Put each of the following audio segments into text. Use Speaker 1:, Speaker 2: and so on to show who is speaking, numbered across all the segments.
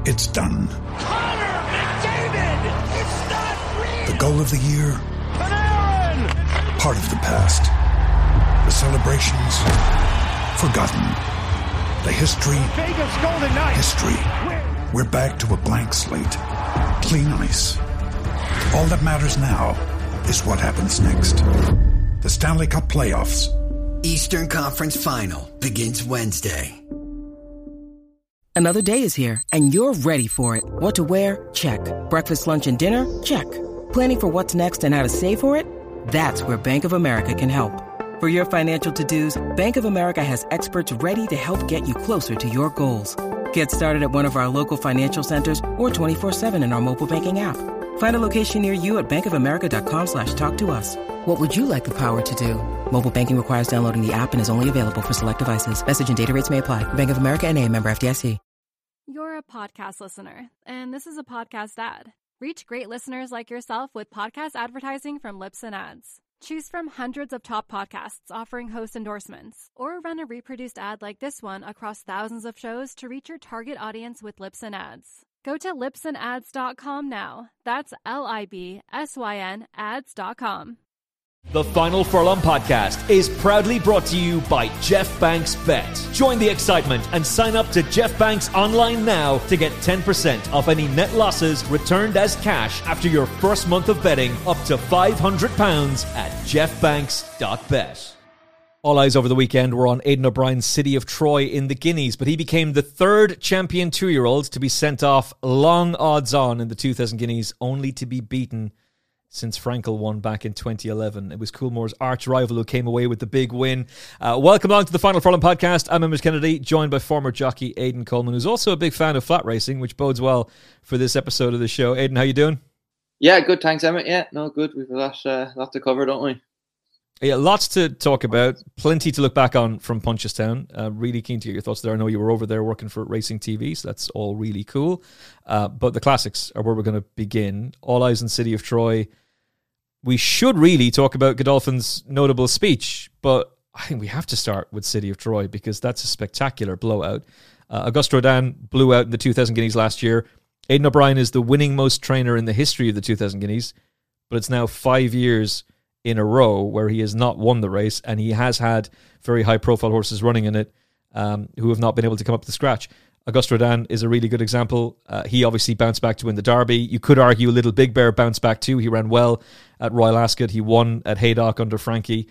Speaker 1: It's done.
Speaker 2: Connor McDavid! It's not real!
Speaker 1: The goal of the year?
Speaker 2: Panarin!
Speaker 1: Part of the past. The celebrations? Forgotten. The history?
Speaker 2: Vegas Golden Knights!
Speaker 1: History. We're back to a blank slate. Clean ice. All that matters now is what happens next. The Stanley Cup Playoffs.
Speaker 3: Eastern Conference Final begins Wednesday.
Speaker 4: Another day is here, and you're ready for it. What to wear? Check. Breakfast, lunch, and dinner? Check. Planning for what's next and how to save for it? That's where Bank of America can help. For your financial to-dos, Bank of America has experts ready to help get you closer to your goals. Get started at one of our local financial centers or 24/7 in our mobile banking app. Find a location near you at bankofamerica.com/talktous. What would you like the power to do? Mobile banking requires downloading the app and is only available for select devices. Message and data rates may apply. Bank of America NA, member FDIC.
Speaker 5: You're a podcast listener, and this is a podcast ad. Reach great listeners like yourself with podcast advertising from Libsyn Ads. Choose from hundreds of top podcasts offering host endorsements, or run a reproduced ad like this one across thousands of shows to reach your target audience with Libsyn Ads. Go to libsynads.com now. That's LIBSYN ads.com.
Speaker 6: The Final Furlong podcast is proudly brought to you by Jeff Banks Bet. Join the excitement and sign up to Jeff Banks online now to get 10% off any net losses returned as cash after your first month of betting up to £500 at jeffbanks.bet. All eyes over the weekend were on Aidan O'Brien's City of Troy in the Guineas, but he became the third champion 2-year-old to be sent off long odds on in the 2000 Guineas, only to be beaten since Frankel won back in 2011. It was Coolmore's arch rival who came away with the big win. Welcome along to the Final Furlong podcast. I'm Emmett Kennedy, joined by former jockey Aidan Coleman, who's also a big fan of flat racing, which bodes well for this episode of the show. Aidan, how you doing?
Speaker 7: Yeah, good. Thanks, Emmett. Yeah, no, good. We've a lot to cover, don't we?
Speaker 6: Yeah, lots to talk about. Plenty to look back on from Punchestown. Really keen to get your thoughts there. I know you were over there working for Racing TV, so that's all really cool. But the classics are where we're going to begin. All eyes on City of Troy. We should really talk about Godolphin's notable speech, but I think we have to start with City of Troy because that's a spectacular blowout. Auguste Rodin blew out in the 2000 Guineas last year. Aidan O'Brien is the winning most trainer in the history of the 2000 Guineas, but it's now 5 years in a row where he has not won the race, and he has had very high-profile horses running in it who have not been able to come up to scratch. Auguste Rodin is a really good example. He obviously bounced back to win the Derby. You could argue Little Big Bear bounced back too. He ran well at Royal Ascot. He won at Haydock under Frankie.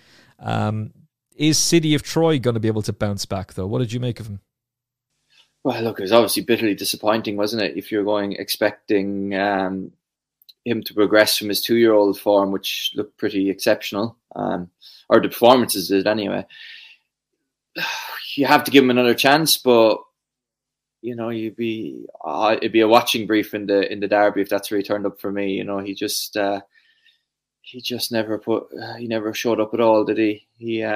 Speaker 6: Is City of Troy going to be able to bounce back, though? What did you make of him?
Speaker 7: Well, look, it was obviously bitterly disappointing, wasn't it? If you're expecting him to progress from his 2-year-old form, which looked pretty exceptional, or the performances did anyway. You have to give him another chance, but you know, it'd be a watching brief in the Derby if that's where he turned up for me. You know, he just never showed up at all, did he?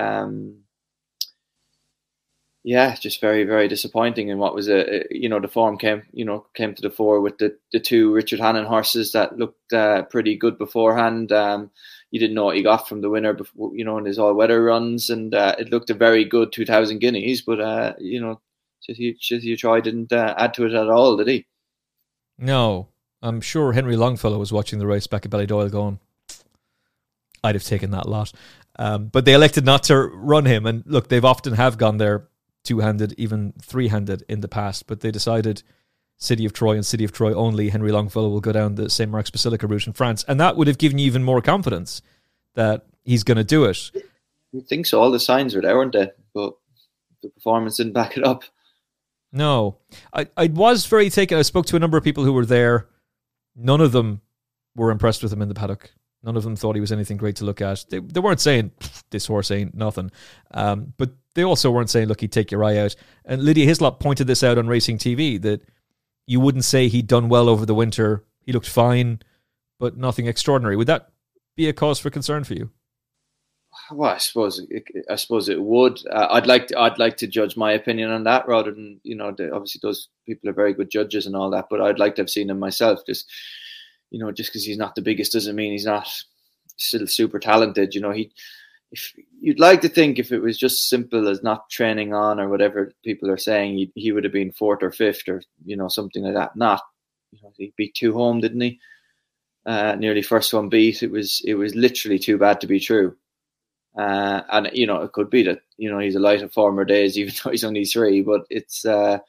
Speaker 7: Just very, very disappointing. And what was the form came to the fore with the two Richard Hannon horses that looked pretty good beforehand. You didn't know what you got from the winner before, in his all-weather runs, and it looked a very good 2000 Guineas, but City Troy didn't add to it at all, did he? No.
Speaker 6: I'm sure Henry Longfellow was watching the race back at Ballydoyle going, I'd have taken that lot. But they elected not to run him. And look, they've often have gone there two-handed, even three-handed in the past, but they decided City of Troy and City of Troy only. Henry Longfellow will go down the St. Mark's Basilica route in France. And that would have given you even more confidence that he's going to do it.
Speaker 7: I think so. All the signs were there, weren't they? But the performance didn't back it up.
Speaker 6: No. I was very taken. I spoke to a number of people who were there. None of them were impressed with him in the paddock. None of them thought he was anything great to look at. They weren't saying, this horse ain't nothing. But they also weren't saying, look, he'd take your eye out. And Lydia Hislop pointed this out on Racing TV, that you wouldn't say he'd done well over the winter. He looked fine, but nothing extraordinary. Would that be a cause for concern for you?
Speaker 7: Well, I suppose it would. I'd like to judge my opinion on that rather than, obviously those people are very good judges and all that, but I'd like to have seen him myself. Just because he's not the biggest doesn't mean he's not still super talented. if you'd like to think if it was just simple as not training on or whatever people are saying, he would have been 4th or 5th or, something like that. Not, he beat 2 home, didn't he? Nearly first one beat. It was literally too bad to be true. And, it could be that, he's a light of former days, even though he's only 3, but it's,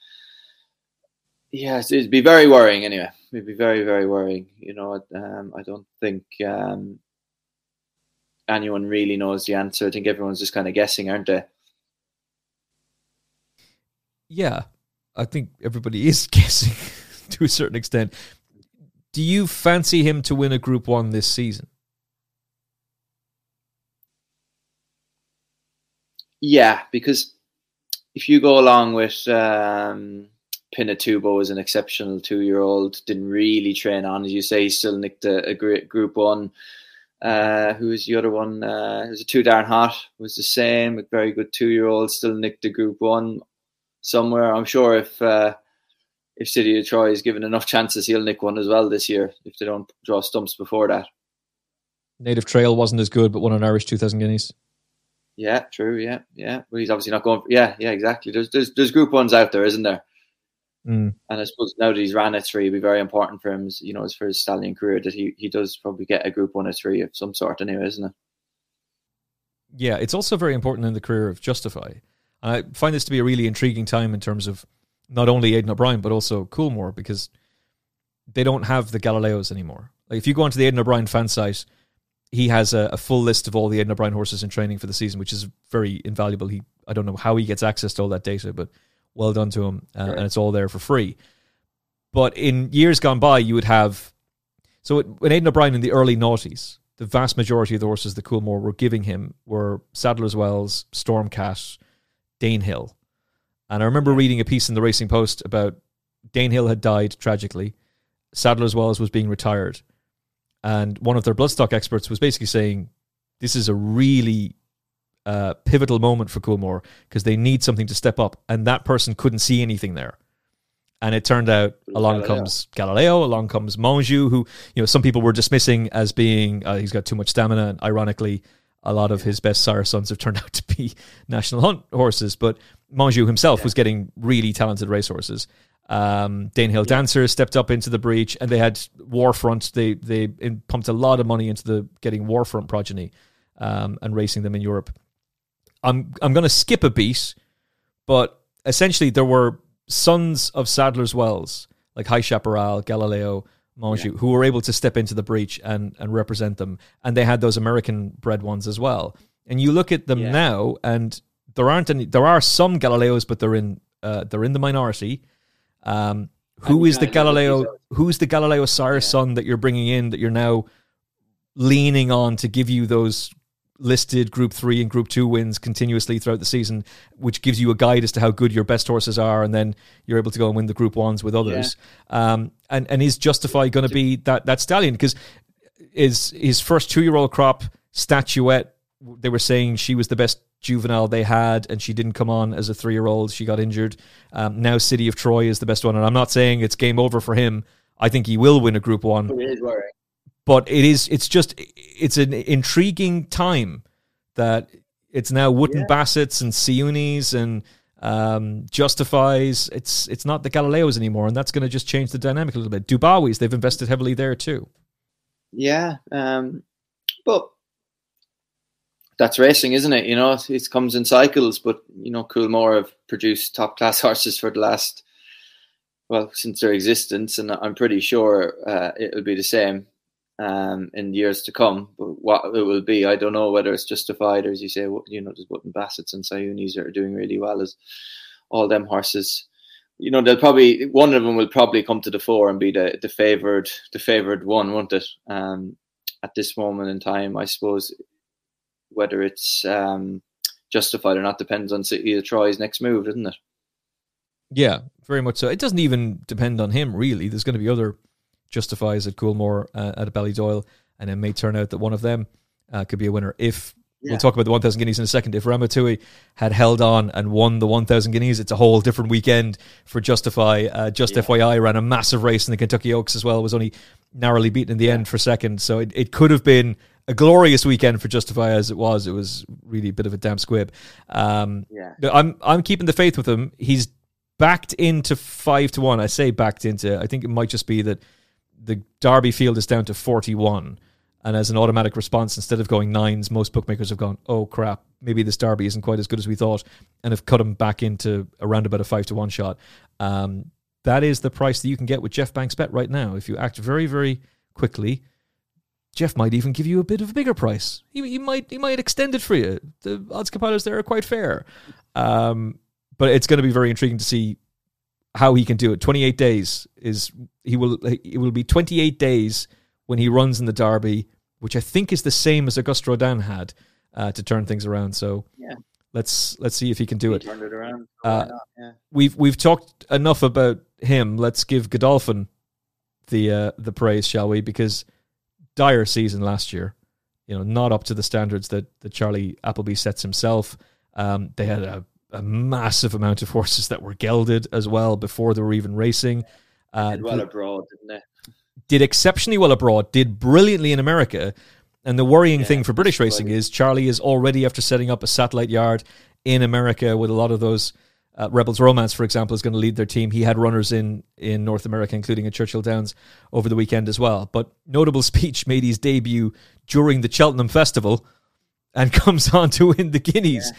Speaker 7: it'd be very worrying anyway. It'd be very, very worrying. I don't think anyone really knows the answer. I think everyone's just kind of guessing, aren't they?
Speaker 6: Yeah, I think everybody is guessing to a certain extent. Do you fancy him to win a Group 1 this season?
Speaker 7: Yeah, because if you go along with Pinatubo as an exceptional 2-year-old, didn't really train on, as you say, he still nicked a great Group 1. Who was the other one? It was a 2 Darn Hot, was the same, a very good 2-year-old, still nicked a Group 1 somewhere. I'm sure if City of Troy is given enough chances, he'll nick one as well this year if they don't draw stumps before that.
Speaker 6: Native Trail wasn't as good, but won an Irish 2,000 guineas. Yeah,
Speaker 7: true. Yeah. Well, he's obviously not going. Yeah, exactly. There's Group 1s out there, isn't there?
Speaker 6: Mm.
Speaker 7: And I suppose now that he's ran a 3, it'd be very important for him, as for his stallion career, that he does probably get a Group 1 or 3 of some sort, anyway, isn't it?
Speaker 6: Yeah, it's also very important in the career of Justify. And I find this to be a really intriguing time in terms of not only Aidan O'Brien, but also Coolmore, because they don't have the Galileos anymore. Like if you go onto the Aidan O'Brien fan site, he has a full list of all the Aidan O'Brien horses in training for the season, which is very invaluable. I don't know how he gets access to all that data, but well done to him. And it's all there for free. But in years gone by, you would have... So when Aidan O'Brien in the early noughties, the vast majority of the horses that Coolmore were giving him were Sadler's Wells, Stormcat, Danehill. And I remember reading a piece in the Racing Post about Danehill had died tragically. Sadler's Wells was being retired. And one of their bloodstock experts was basically saying, this is a really pivotal moment for Coolmore because they need something to step up. And that person couldn't see anything there. And it turned out along comes Galileo, along comes Monjou, who some people were dismissing as being, he's got too much stamina. And ironically, a lot of his best sire sons have turned out to be National Hunt horses. But Monjou himself was getting really talented racehorses. Danehill Dancer stepped up into the breach, and they had Warfront. They pumped a lot of money into getting Warfront progeny and racing them in Europe. I'm going to skip a beat, but essentially there were sons of Sadler's Wells, like High Chaparral, Galileo, Monjou, who were able to step into the breach and represent them. And they had those American-bred ones as well. And you look at them now, and there aren't any. There are some Galileos, but they're in the minority. Who is the Galileo? Who's the Galileo sire son that you're bringing in that you're now leaning on to give you those listed Group 3 and Group 2 wins continuously throughout the season, which gives you a guide as to how good your best horses are, and then you're able to go and win the Group 1s with others. And is Justify going to be that stallion? Because is his first 2-year-old crop, Statuette, they were saying she was the best juvenile they had, and she didn't come on as a 3-year-old. She got injured. Now City of Troy is the best one, and I'm not saying it's game over for him. I think he will win a Group 1.
Speaker 7: It is worrying.
Speaker 6: But it's an intriguing time that it's now Wootton Bassett's and Siunis and Justifies. It's not the Galileos anymore, and that's going to just change the dynamic a little bit. Dubawi's, they've invested heavily there too.
Speaker 7: Yeah, but that's racing, isn't it? It comes in cycles, but, Coolmore have produced top-class horses for the last, since their existence, and I'm pretty sure it'll be the same in years to come. But what it will be, I don't know whether it's Justified, or as you say, there's Wootton Bassett's and Siunis that are doing really well as all them horses. They'll probably, one of them will probably come to the fore and be the favoured one, won't it? At this moment in time, I suppose. Whether it's Justified or not depends on City of Troy's next move, doesn't it?
Speaker 6: Yeah, very much so. It doesn't even depend on him, really. There's going to be other Justifies at Coolmore at Ballydoyle, and it may turn out that one of them could be a winner. We'll talk about the 1,000 guineas in a second. If Ramatui had held on and won the 1,000 guineas, it's a whole different weekend for Justify. FYI ran a massive race in the Kentucky Oaks as well. Was only narrowly beaten in the end for second. So it could have been a glorious weekend for Justify as it was really a bit of a damp squib. I'm keeping the faith with him. He's backed into 5-1. I say backed into. I think it might just be that the Derby field is down to 41, and as an automatic response, instead of going 9s, most bookmakers have gone, oh crap, maybe this Derby isn't quite as good as we thought, and have cut him back into around about a 5-1 shot. That is the price that you can get with Jeff Banks Bet right now. If you act very, very quickly, Jeff might even give you a bit of a bigger price. He might extend it for you. The odds compilers there are quite fair. But it's going to be very intriguing to see how he can do it. 28 days it will be 28 days when he runs in the Derby, which I think is the same as Auguste Rodin had to turn things around. So let's see if he can do it.
Speaker 7: Turned it around.
Speaker 6: We've talked enough about him. Let's give Godolphin the praise, shall we? Because dire season last year, not up to the standards that Charlie Appleby sets himself. They had a massive amount of horses that were gelded as well before they were even racing.
Speaker 7: Did well abroad, didn't they?
Speaker 6: Did exceptionally well abroad, did brilliantly in America. And the worrying thing for British racing is Charlie is already, after setting up a satellite yard in America with a lot of those, Rebels Romance, for example, is going to lead their team. He had runners in North America, including at Churchill Downs over the weekend as well. But Notable Speech made his debut during the Cheltenham Festival and comes on to win the Guineas.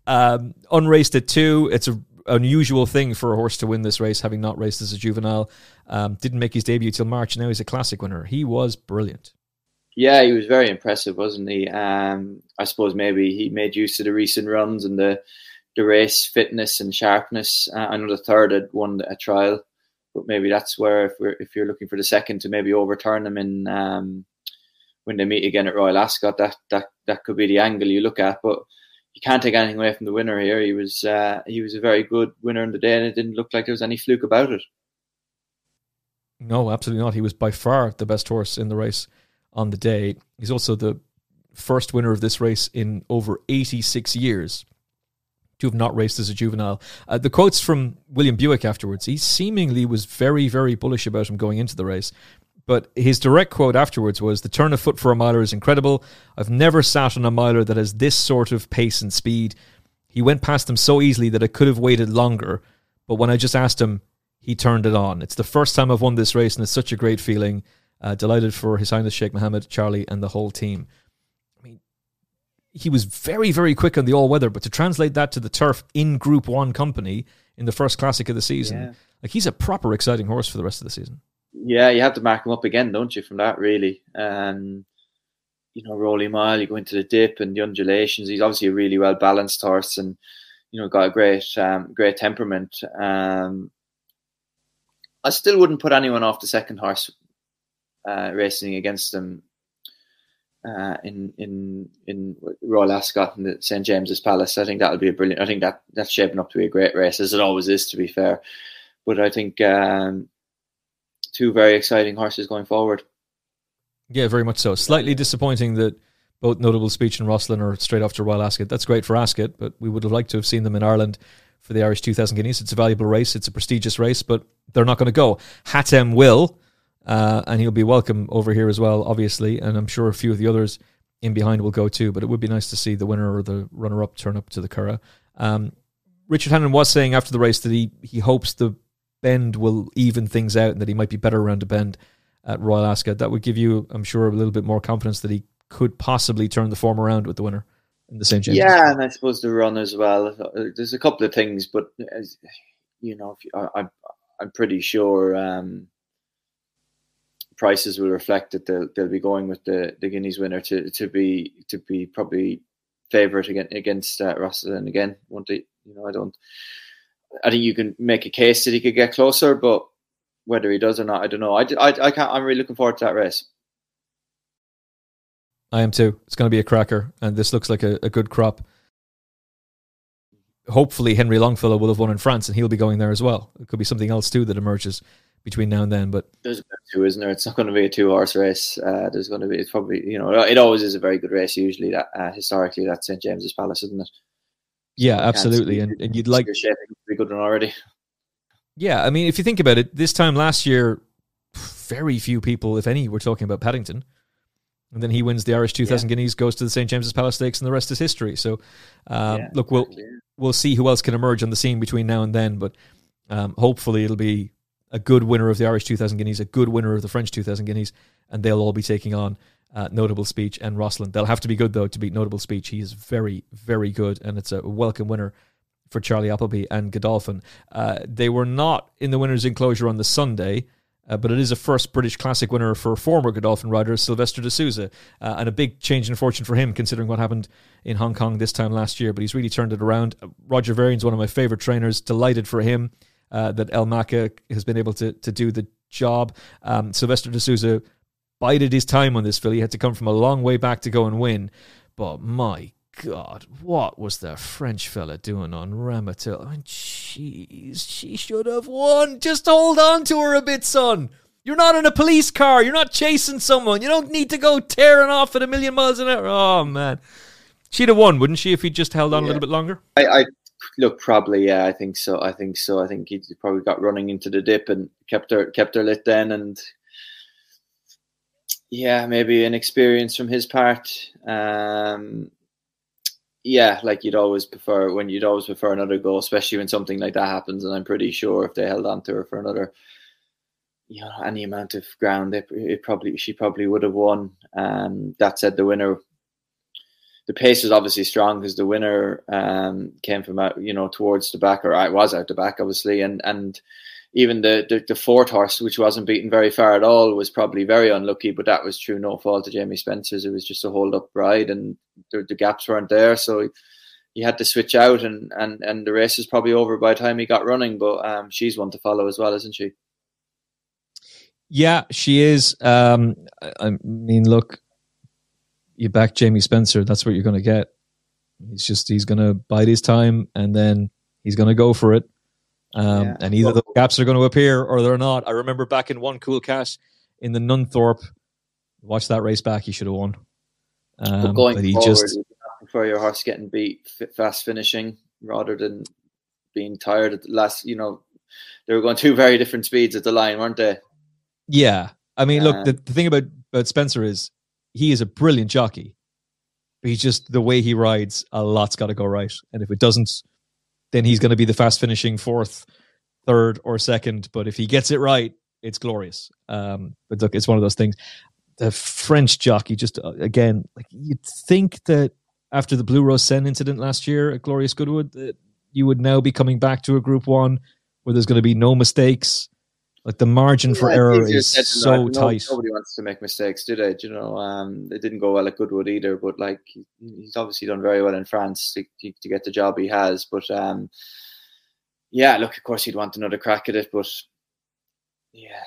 Speaker 6: Unraced at 2. It's an unusual thing for a horse to win this race, having not raced as a juvenile. Didn't make his debut till March. Now he's a classic winner. He was brilliant.
Speaker 7: Yeah, he was very impressive, wasn't he? I suppose maybe he made use of the recent runs and the race fitness and sharpness. I know the third had won a trial, but maybe that's where, if you're looking for the second to maybe overturn them in when they meet again at Royal Ascot, that could be the angle you look at. But you can't take anything away from the winner here. He was a very good winner in the day, and it didn't look like there was any fluke about it.
Speaker 6: No, absolutely not. He was by far the best horse in the race on the day. He's also the first winner of this race in over 86 years to have not raced as a juvenile. The quotes from William Buick afterwards, he seemingly was very, very bullish about him going into the race. But his direct quote afterwards was, "The turn of foot for a miler is incredible. I've never sat on a miler that has this sort of pace and speed. He went past him so easily that I could have waited longer. But when I just asked him, he turned it on. It's the first time I've won this race, and it's such a great feeling. Delighted for His Highness Sheikh Mohammed, Charlie, and the whole team." I mean, he was very, very quick on the all-weather, but to translate that to the turf in Group 1 company in the first classic of the season, he's a proper exciting horse for the rest of the season.
Speaker 7: Yeah, you have to mark him up again, don't you, from that, really? Rolling Mile, you go into the dip and the undulations. He's obviously a really well-balanced horse and, got a great temperament. I still wouldn't put anyone off the second horse racing against them in Royal Ascot and the St. James's Palace. I think that'll be I think that's shaping up to be a great race, as it always is, to be fair. But I think two very exciting horses going forward.
Speaker 6: Yeah, very much so. Slightly disappointing that both Notable Speech and Rosslyn are straight off to Royal Ascot. That's great for Ascot, but we would have liked to have seen them in Ireland for the Irish 2000 Guineas. It's a valuable race. It's a prestigious race, but they're not going to go. Hatem will, and he'll be welcome over here as well, obviously, and I'm sure a few of the others in behind will go too, but it would be nice to see the winner or the runner-up turn up to the Curragh. Richard Hannon was saying after the race that he hopes the bend will even things out and that he might be better around a bend at Royal Ascot. That would give you, I'm sure, a little bit more confidence that he could possibly turn the form around with the winner in the St. James.
Speaker 7: Yeah, and I suppose the run as well. There's a couple of things, but I'm pretty sure prices will reflect that they'll be going with the Guineas winner to be probably favourite against Rosslyn again. I think you can make a case that he could get closer, but whether he does or not, I don't know. I can't. I'm really looking forward to that race.
Speaker 6: I am too. It's going to be a cracker, and this looks like a good crop. Hopefully, Henry Longfellow will have won in France, and he'll be going there as well. It could be something else too that emerges between now and then. But
Speaker 7: there's about two, isn't there? It's not going to be a 2-horse race. There's going to be. It's probably it always is a very good race. Usually, that historically, that's St. James's Palace, isn't it?
Speaker 6: Yeah, absolutely. And you'd like
Speaker 7: a good one already.
Speaker 6: Yeah, I mean, if you think about it, this time last year, very few people, if any, were talking about Paddington. And then he wins the Irish 2000 Guineas, goes to the St. James's Palace Stakes, and the rest is history. So, look, we'll see who else can emerge on the scene between now and then. But hopefully it'll be a good winner of the Irish 2000 Guineas, a good winner of the French 2000 Guineas, and they'll all be taking on Notable Speech and Rosalind. They'll have to be good, though, to beat Notable Speech. He is very, very good, and it's a welcome winner for Charlie Appleby and Godolphin. They were not in the winner's enclosure on the Sunday, but it is a first British Classic winner for former Godolphin rider Sylvester de Souza, and a big change in fortune for him considering what happened in Hong Kong this time last year, but he's really turned it around. Roger Varian's one of my favourite trainers, delighted for him that El Maka has been able to do the job. Sylvester de Souza bided his time on this filly. He had to come from a long way back to go and win, but my God, what was the French fella doing on Ramatil? I mean, jeez, she should have won. Just hold on to her a bit, son. You're not in a police car. You're not chasing someone. You don't need to go tearing off at 1,000,000 miles an hour. Oh, man. She'd have won, wouldn't she, if he'd just held on a little bit longer?
Speaker 7: I look, probably, yeah, I think so. I think he probably got running into the dip and kept her lit then, and yeah, maybe an experience from his part. Yeah, like you'd always prefer another go, especially when something like that happens. And I'm pretty sure if they held on to her for another, any amount of ground, she probably would have won. That said, the pace was obviously strong because the winner came from out, towards the back, or I was out the back, obviously, and even the fourth horse, which wasn't beaten very far at all, was probably very unlucky, but that was through no fault of Jamie Spencer's. It was just a hold-up ride, and the gaps weren't there, so he had to switch out, and the race is probably over by the time he got running, but she's one to follow as well, isn't she?
Speaker 6: Yeah, she is. I mean, look, you back Jamie Spencer, that's what you're going to get. He's going to bide his time, and then he's going to go for it. And either the gaps are going to appear or they're not. I remember back in One Cool Cat in the Nunthorpe, watch that race back, he should have won.
Speaker 7: But going forward, for your horse getting beat, fast finishing rather than being tired at the last, they were going two very different speeds at the line, weren't they?
Speaker 6: Yeah. I mean, look, the thing about Spencer is he is a brilliant jockey, but he's just, the way he rides, a lot's got to go right. And if it doesn't, then he's going to be the fast finishing fourth, third, or second. But if he gets it right, it's glorious. But look, it's one of those things. The French jockey, just again, like you'd think that after the Blue Rose Sen incident last year at Glorious Goodwood, that you would now be coming back to a Group 1 where there's going to be no mistakes. Like the margin for error is so tight.
Speaker 7: Nobody wants to make mistakes, do they? It didn't go well at Goodwood either, but like he's obviously done very well in France to get the job he has. But yeah, look, of course he'd want another crack at it, but yeah,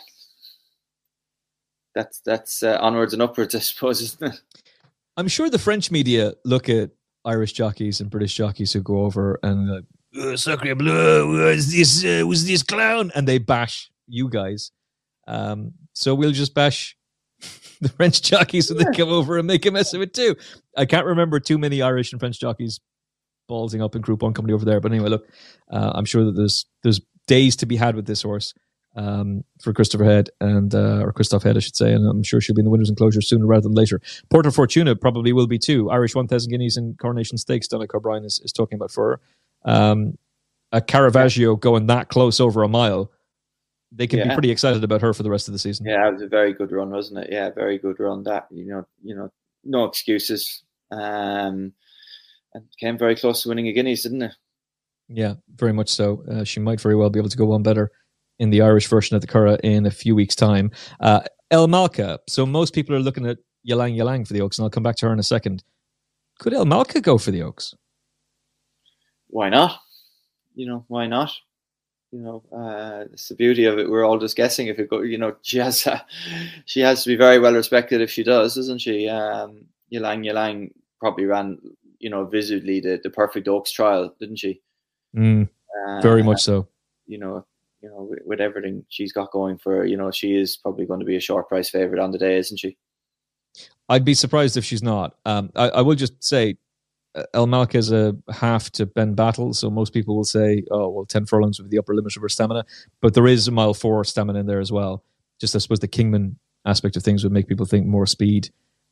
Speaker 7: that's onwards and upwards, I suppose, isn't it?
Speaker 6: I'm sure the French media look at Irish jockeys and British jockeys who go over and like, sacre bleu, was this clown, and they bash you guys. So we'll just bash the French jockeys when they come over and make a mess of it too. I can't remember too many Irish and French jockeys ballsing up in Group 1 company over there. But anyway, look, I'm sure that there's days to be had with this horse for Christopher Head or Christoph Head, I should say, and I'm sure she'll be in the winner's enclosure sooner rather than later. Porta Fortuna probably will be too. Irish 1,000 Guineas in Coronation Stakes, Donna O'Brien is talking about for her. A Caravaggio going that close over a mile, they can be pretty excited about her for the rest of the season.
Speaker 7: Yeah, it was a very good run, wasn't it? Yeah, very good run. That no excuses, and came very close to winning a Guineas, didn't it? Yeah,
Speaker 6: very much so. She might very well be able to go on better in the Irish version of the Curragh in a few weeks' time. El Malka. So most people are looking at Ylang Ylang for the Oaks, and I'll come back to her in a second. Could El Malka go for the Oaks?
Speaker 7: Why not? Why not? It's the beauty of it. We're all just guessing if it go. She has to be very well respected if she does, doesn't she? Ylang Ylang probably ran, visibly the perfect Oaks trial, didn't she?
Speaker 6: Very much so.
Speaker 7: With everything she's got going for her, she is probably going to be a short price favourite on the day, isn't she?
Speaker 6: I'd be surprised if she's not. I will just say, El Malka is a half to Ben Battle, so most people will say, 10 furlongs would be the upper limit of her stamina, but there is a mile 4 stamina in there as well. Just, I suppose, the Kingman aspect of things would make people think more speed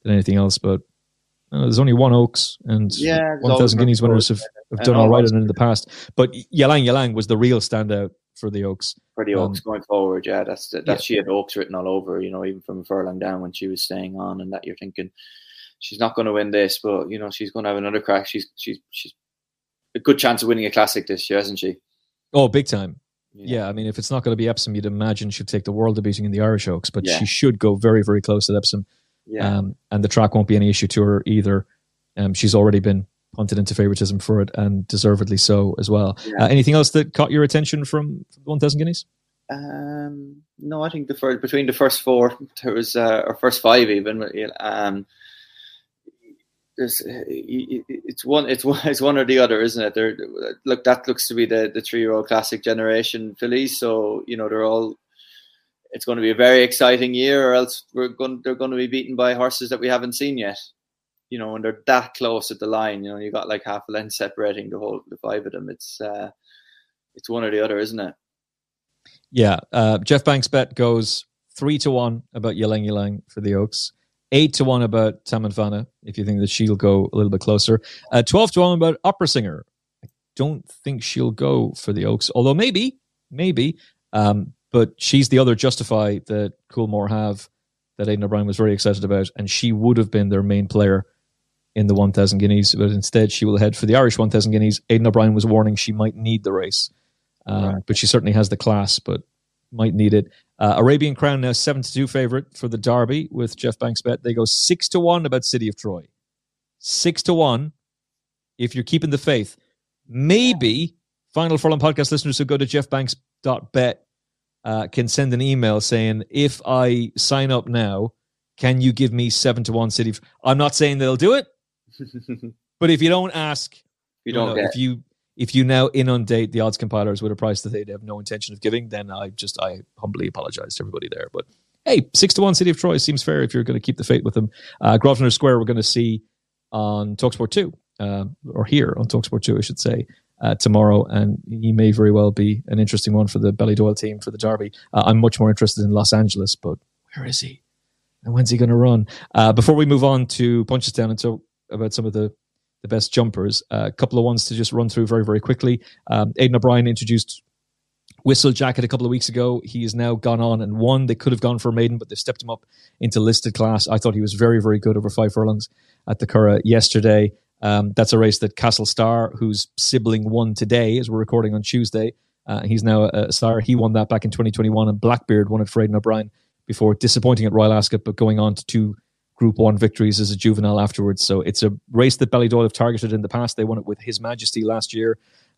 Speaker 6: than anything else. But there's only one Oaks, and 1,000 Guineas winners have done all right in the past. But Ylang Ylang was the real standout for the Oaks.
Speaker 7: For the Oaks going forward, she had Oaks written all over, even from a furlong down when she was staying on, and that you're thinking she's not going to win this, but she's going to have another crack. She's a good chance of winning a classic this year, hasn't she?
Speaker 6: Oh, big time. Yeah, I mean, if it's not going to be Epsom, you'd imagine she'd take the world of beating in the Irish Oaks, but she should go very, very close at Epsom. Yeah. And the track won't be any issue to her either. She's already been punted into favouritism for it, and deservedly so as well. Yeah. Anything else that caught your attention from 1,000 Guineas?
Speaker 7: No, I think between the first four, there was or first five even. It's one or the other, isn't it? That looks to be the 3-year-old classic generation fillies. So they're all. It's going to be a very exciting year, or else they're going to be beaten by horses that we haven't seen yet. And they're that close at the line. You got like half a length separating the five of them. It's one or the other, isn't it?
Speaker 6: Yeah. Jeff Banks' bet goes 3-1 about Ylang Ylang for the Oaks, 8-1 about Tamanvana, if you think that she'll go a little bit closer, 12-1 about Opera Singer. I don't think she'll go for the Oaks, although maybe. But she's the other Justify that Coolmore have that Aidan O'Brien was very excited about, and she would have been their main player in the 1,000 Guineas, but instead she will head for the Irish 1,000 Guineas. Aidan O'Brien was warning she might need the race, but she certainly has the class, but might need it. Arabian Crown now 7-2 favourite for the Derby with Jeff Banks' bet. They go 6-1 about City of Troy. 6-1 if you're keeping the faith. Maybe Final Furlong podcast listeners who go to jeffbanks.bet can send an email saying, if I sign up now, can you give me 7-1 City? I'm not saying they'll do it, but if you don't ask, if you now inundate the odds compilers with a price that they'd have no intention of giving, then I humbly apologize to everybody there. But hey, 6-1 City of Troy seems fair if you're going to keep the faith with them. Grosvenor Square we're going to see on TalkSport 2, or here on TalkSport 2, I should say, tomorrow, and he may very well be an interesting one for the Ballydoyle team for the Derby. I'm much more interested in Los Angeles, but where is he? And when's he going to run? Before we move on to Punchestown and talk about some of the best jumpers, a couple of ones to just run through very, very quickly. Aidan O'Brien introduced Whistle Jacket a couple of weeks ago. He has now gone on and won. They could have gone for maiden, but they stepped him up into listed class. I thought he was very, very good over 5 furlongs at the Curragh yesterday. That's a race that Castle Star, whose sibling won today, as we're recording on Tuesday. He's now a star. He won that back in 2021, and Blackbeard won it for Aidan O'Brien before disappointing at Royal Ascot, but going on to 2 Group 1 victories as a juvenile afterwards. So it's a race that Ballydoyle have targeted in the past. They won it with His Majesty last year.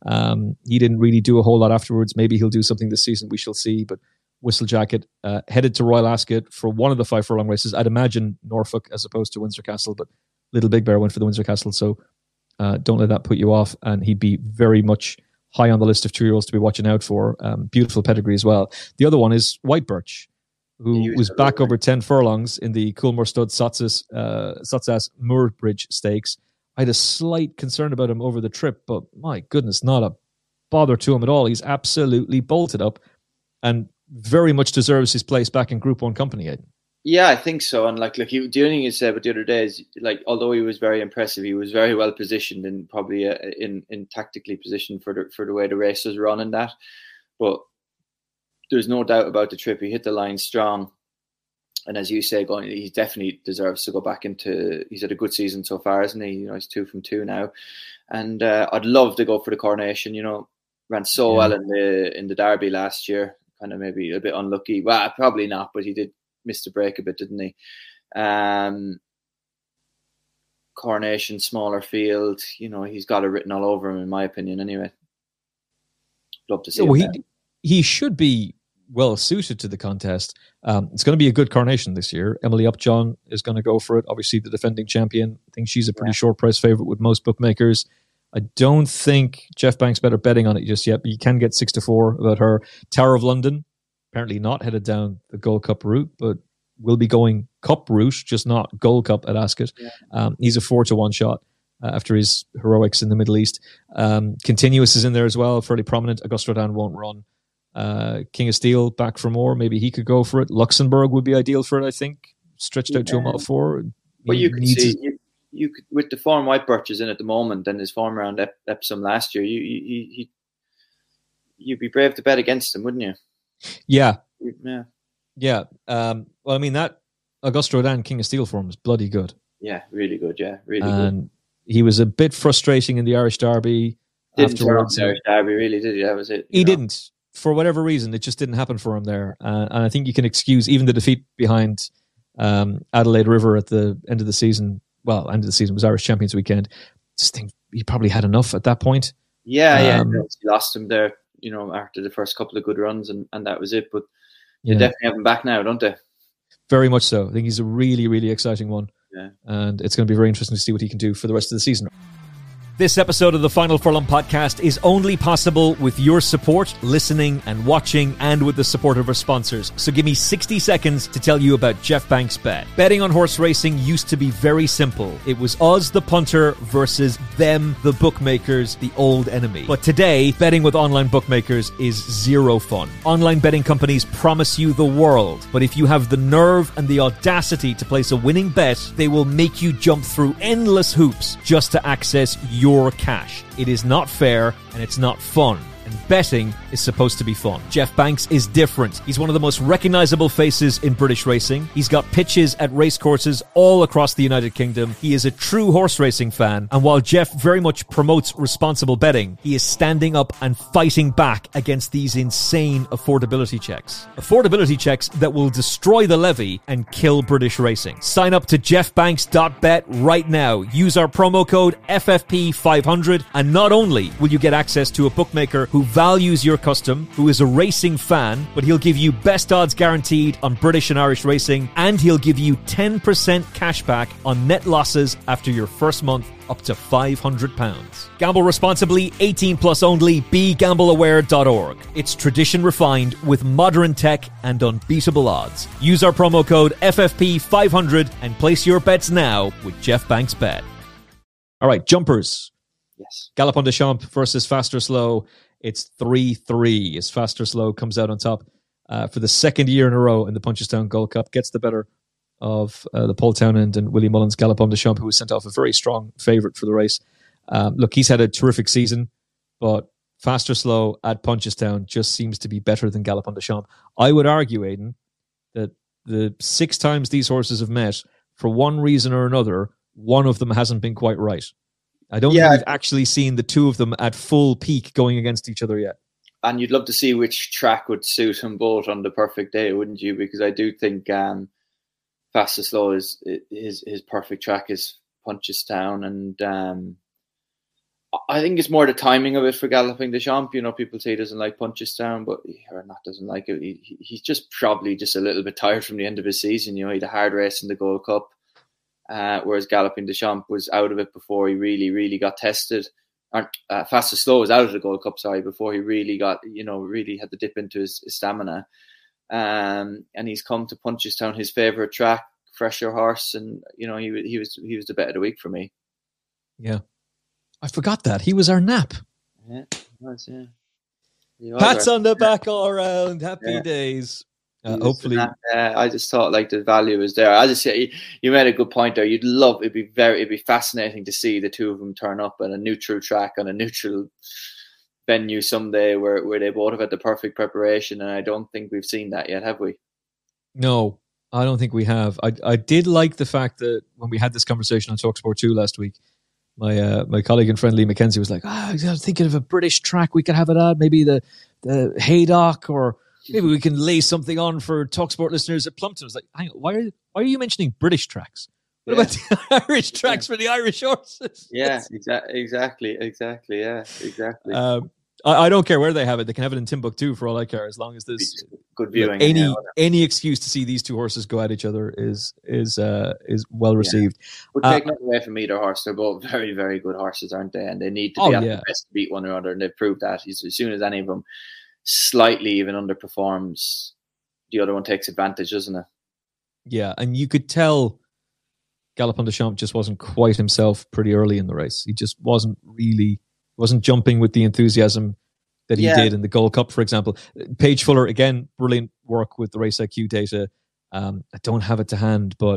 Speaker 6: He didn't really do a whole lot afterwards. Maybe he'll do something this season. We shall see. But Whistle Jacket headed to Royal Ascot for one of the 5 furlong races. I'd imagine Norfolk as opposed to Windsor Castle, but Little Big Bear went for the Windsor Castle. So don't let that put you off. And he'd be very much high on the list of 2-year-olds to be watching out for. Beautiful pedigree as well. The other one is White Birch, who was back over 10 furlongs in the Coolmore Stud Sotsas Moorbridge Stakes. I had a slight concern about him over the trip, but my goodness, not a bother to him at all. He's absolutely bolted up and very much deserves his place back in Group 1 company, Aidan. Yeah,
Speaker 7: I think so. And the only thing you said about the other day is, although he was very impressive, he was very well positioned and probably in tactically positioned for the way the race was run and that. But there's no doubt about the trip. He hit the line strong. And as you say, he definitely deserves to go back into... He's had a good season so far, hasn't he? He's 2 from 2 now. And I'd love to go for the Coronation. Ran so well in the Derby last year. Kind of maybe a bit unlucky. Well, probably not, but he did miss the break a bit, didn't he? Coronation, smaller field. He's got it written all over him, in my opinion, anyway. Love to see him. He
Speaker 6: should be well suited to the contest. It's going to be a good Coronation this year. Emily Upjohn is going to go for it. Obviously, the defending champion. I think she's a pretty short price favourite with most bookmakers. I don't think Jeff Banks better betting on it just yet, but you can get 6-4 about her. Tower of London, apparently not headed down the Gold Cup route, but will be going Cup route, just not Gold Cup at Ascot. Yeah. He's a 4-1 shot after his heroics in the Middle East. Continuous is in there as well, fairly prominent. Auguste Rodin won't run. King of Steel back for more. Maybe he could go for it. Luxembourg would be ideal for it, I think. Stretched out to a mile 4.
Speaker 7: But you could see, you could, with the form White Birch is in at the moment and his form around Epsom last year, you'd be brave to bet against him, wouldn't you?
Speaker 6: Yeah.
Speaker 7: Yeah.
Speaker 6: Well, I mean, that Augusta Rodin King of Steel form was bloody good.
Speaker 7: Yeah, really good. Yeah, really
Speaker 6: and he was a bit frustrating in the Irish Derby.
Speaker 7: Didn't turn up the Irish Derby, really, did he? That was it.
Speaker 6: He didn't. For whatever reason, it just didn't happen for him there. And I think you can excuse even the defeat behind Adelaide River at the end of the season. Well, end of the season was Irish Champions Weekend. Just think he probably had enough at that point.
Speaker 7: Yeah. He lost him there, after the first couple of good runs, and that was it. But they definitely have him back now, don't they?
Speaker 6: Very much so. I think he's a really, really exciting one.
Speaker 7: Yeah.
Speaker 6: And it's going to be very interesting to see what he can do for the rest of the season. This episode of the Final Furlong podcast is only possible with your support, listening and watching, and with the support of our sponsors. So give me 60 seconds to tell you about Jeff Banks Bet. Betting on horse racing used to be very simple. It was us, the punter, versus them, the bookmakers, the old enemy. But today, betting with online bookmakers is zero fun. Online betting companies promise you the world, but if you have the nerve and the audacity to place a winning bet, they will make you jump through endless hoops just to access your cash. It is not fair and it's not fun. And betting is supposed to be fun. Jeff Banks is different. He's one of the most recognizable faces in British racing. He's got pitches at racecourses all across the United Kingdom. He is a true horse racing fan. And while Jeff very much promotes responsible betting, he is standing up and fighting back against these insane affordability checks. Affordability checks that will destroy the levy and kill British racing. Sign up to jeffbanks.bet right now. Use our promo code FFP500, and not only will you get access to a bookmaker who values your custom, who is a racing fan, but he'll give you best odds guaranteed on British and Irish racing, and he'll give you 10% cash back on net losses after your first month, up to £500. Gamble responsibly, 18 plus only, begambleaware.org. It's tradition refined with modern tech and unbeatable odds. Use our promo code FFP500 and place your bets now with Jeff Banks Bet. All right, jumpers.
Speaker 7: Yes.
Speaker 6: Galopin Des Champs versus Fast or Slow. It's 3-3 as Fast or Slow comes out on top for the second year in a row in the Punchestown Gold Cup. Gets the better of the Paul Townend and Willie Mullins Galopin Des Champs, who was sent off a very strong favourite for the race. Look, he's had a terrific season, but Fast or Slow at Punchestown just seems to be better than Galopin Des Champs. I would argue, Aidan, that the 6 times these horses have met, for one reason or another, one of them hasn't been quite right. I don't think we've actually seen the two of them at full peak going against each other yet.
Speaker 7: And you'd love to see which track would suit them both on the perfect day, wouldn't you? Because I do think Fast or Slow is his perfect track is Punchestown, and I think it's more the timing of it for Galopin Des Champs. People say he doesn't like Punchestown, or not doesn't like it. He's just probably just a little bit tired from the end of his season. He had a hard race in the Gold Cup. Whereas Galopin Des Champs was out of it before he really, really got tested. Fast or Slow was out of the Gold Cup, before he really got, really had to dip into his stamina. And he's come to Punchestown, his favourite track, fresher horse, and he was the bet of the week for me.
Speaker 6: Yeah, I forgot that he was our nap.
Speaker 7: Yeah, he was. Yeah.
Speaker 6: Pats on the back all around. Happy days. Hopefully,
Speaker 7: I just thought the value is there. As I say, you made a good point there. It'd be fascinating to see the two of them turn up on a neutral track on a neutral venue someday where they both have had the perfect preparation, and I don't think we've seen that yet, have we? No,
Speaker 6: I don't think we have. I did like the fact that when we had this conversation on TalkSport 2 last week, my colleague and friend Lee McKenzie was like, I was thinking of a British track we could have it at, maybe the Haydock, or maybe we can lay something on for TalkSport listeners at Plumpton. I was like, hang on, why are you mentioning British tracks? What about the Irish tracks for the Irish horses?
Speaker 7: Yeah, exactly. Yeah, exactly.
Speaker 6: I don't care where they have it. They can have it in Timbuktu for all I care, as long as there's
Speaker 7: good viewing.
Speaker 6: Any excuse to see these two horses go at each other is well received.
Speaker 7: But take nothing away from either horse. They're both very, very good horses, aren't they? And they need to be at the best to beat one another, and they've proved that. As soon as any of them slightly even underperforms, the other one takes advantage, doesn't it?
Speaker 6: Yeah, and you could tell Galopin Des Champs just wasn't quite himself pretty early in the race. He just wasn't jumping with the enthusiasm that he did in the Gold Cup, for example. Paige Fuller, again, brilliant work with the Race IQ data. I don't have it to hand, but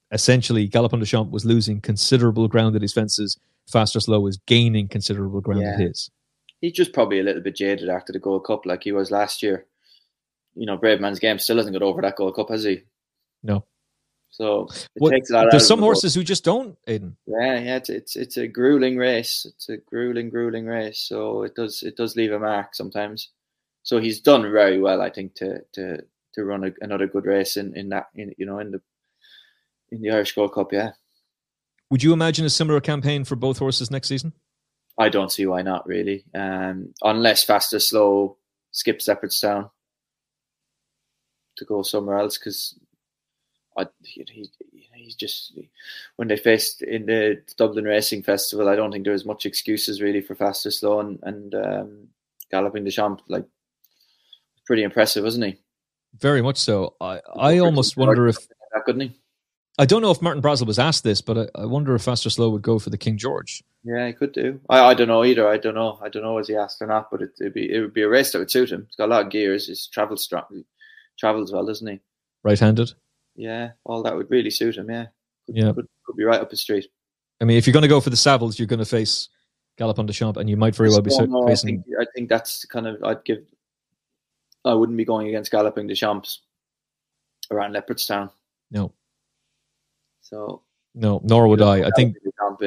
Speaker 6: essentially Galopin Des Champs was losing considerable ground at his fences. Fast or Slow was gaining considerable ground at his.
Speaker 7: He's just probably a little bit jaded after the Gold Cup like he was last year. Brave Man's Game still hasn't got over that Gold Cup, has he?
Speaker 6: No.
Speaker 7: So it takes a lot
Speaker 6: there's
Speaker 7: out
Speaker 6: some
Speaker 7: of
Speaker 6: horses who just don't, Aidan.
Speaker 7: Yeah, it's a grueling race. It's a grueling race. So it does leave a mark sometimes. So he's done very well, I think, to run another good race in the Irish Gold Cup. Yeah.
Speaker 6: Would you imagine a similar campaign for both horses next season?
Speaker 7: I don't see why not, really. Unless Fast or Slow skips Leopardstown to go somewhere else, because he's just, when they faced in the Dublin Racing Festival, I don't think there was much excuses really for Fast or Slow, and Galopin Des Champs, like, pretty impressive, wasn't he?
Speaker 6: Very much so. I almost wonder if
Speaker 7: that, couldn't he?
Speaker 6: I don't know if Martin Brasel was asked this, but I wonder if Fast or Slow would go for the King George.
Speaker 7: Yeah, he could do. I don't know either. I don't know was he asked or not, but it would be a race that would suit him. He's got a lot of gears. He's travels well, doesn't he?
Speaker 6: Right-handed.
Speaker 7: Yeah, all that would really suit him. Yeah, could be right up his street.
Speaker 6: I mean, if you're going to go for the Savills, you're going to face Galopin Des Champs, and you might very well be facing.
Speaker 7: I think that's kind of. I wouldn't be going against Galopin Des Champs around Leopardstown.
Speaker 6: No.
Speaker 7: So.
Speaker 6: No, nor would I. I think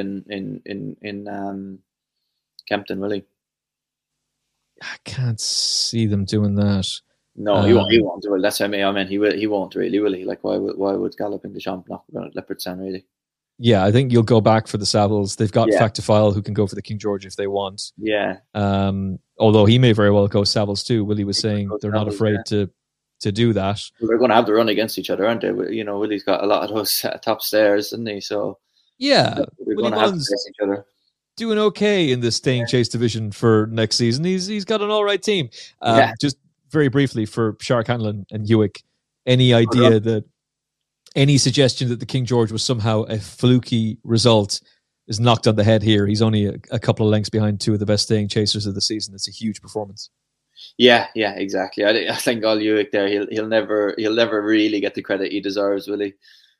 Speaker 7: in Kempton, will he?
Speaker 6: I can't see them doing that.
Speaker 7: No, he won't do it. That's what I mean. He won't really, will he? Like, why would Galopin Des Champs not run at Leopardstown, really?
Speaker 6: Yeah, I think you'll go back for the Savills. They've got Factifile who can go for the King George if they want.
Speaker 7: Yeah.
Speaker 6: Although he may very well go Savills too. Willie was saying they're not afraid to do that.
Speaker 7: Well, they're going to have to run against each other, aren't they? Willie's got a lot of those top stairs, isn't he? So
Speaker 6: yeah,
Speaker 7: they're going to have to face each other.
Speaker 6: Doing okay in the staying chase division for next season. He's got an all right team. Just very briefly for Shark Hanlon and Hewick, any suggestion that the King George was somehow a fluky result is knocked on the head here. He's only a couple of lengths behind two of the best staying chasers of the season. It's a huge performance. Yeah,
Speaker 7: exactly. I think all Hewick there, he'll never really get the credit he deserves, will he?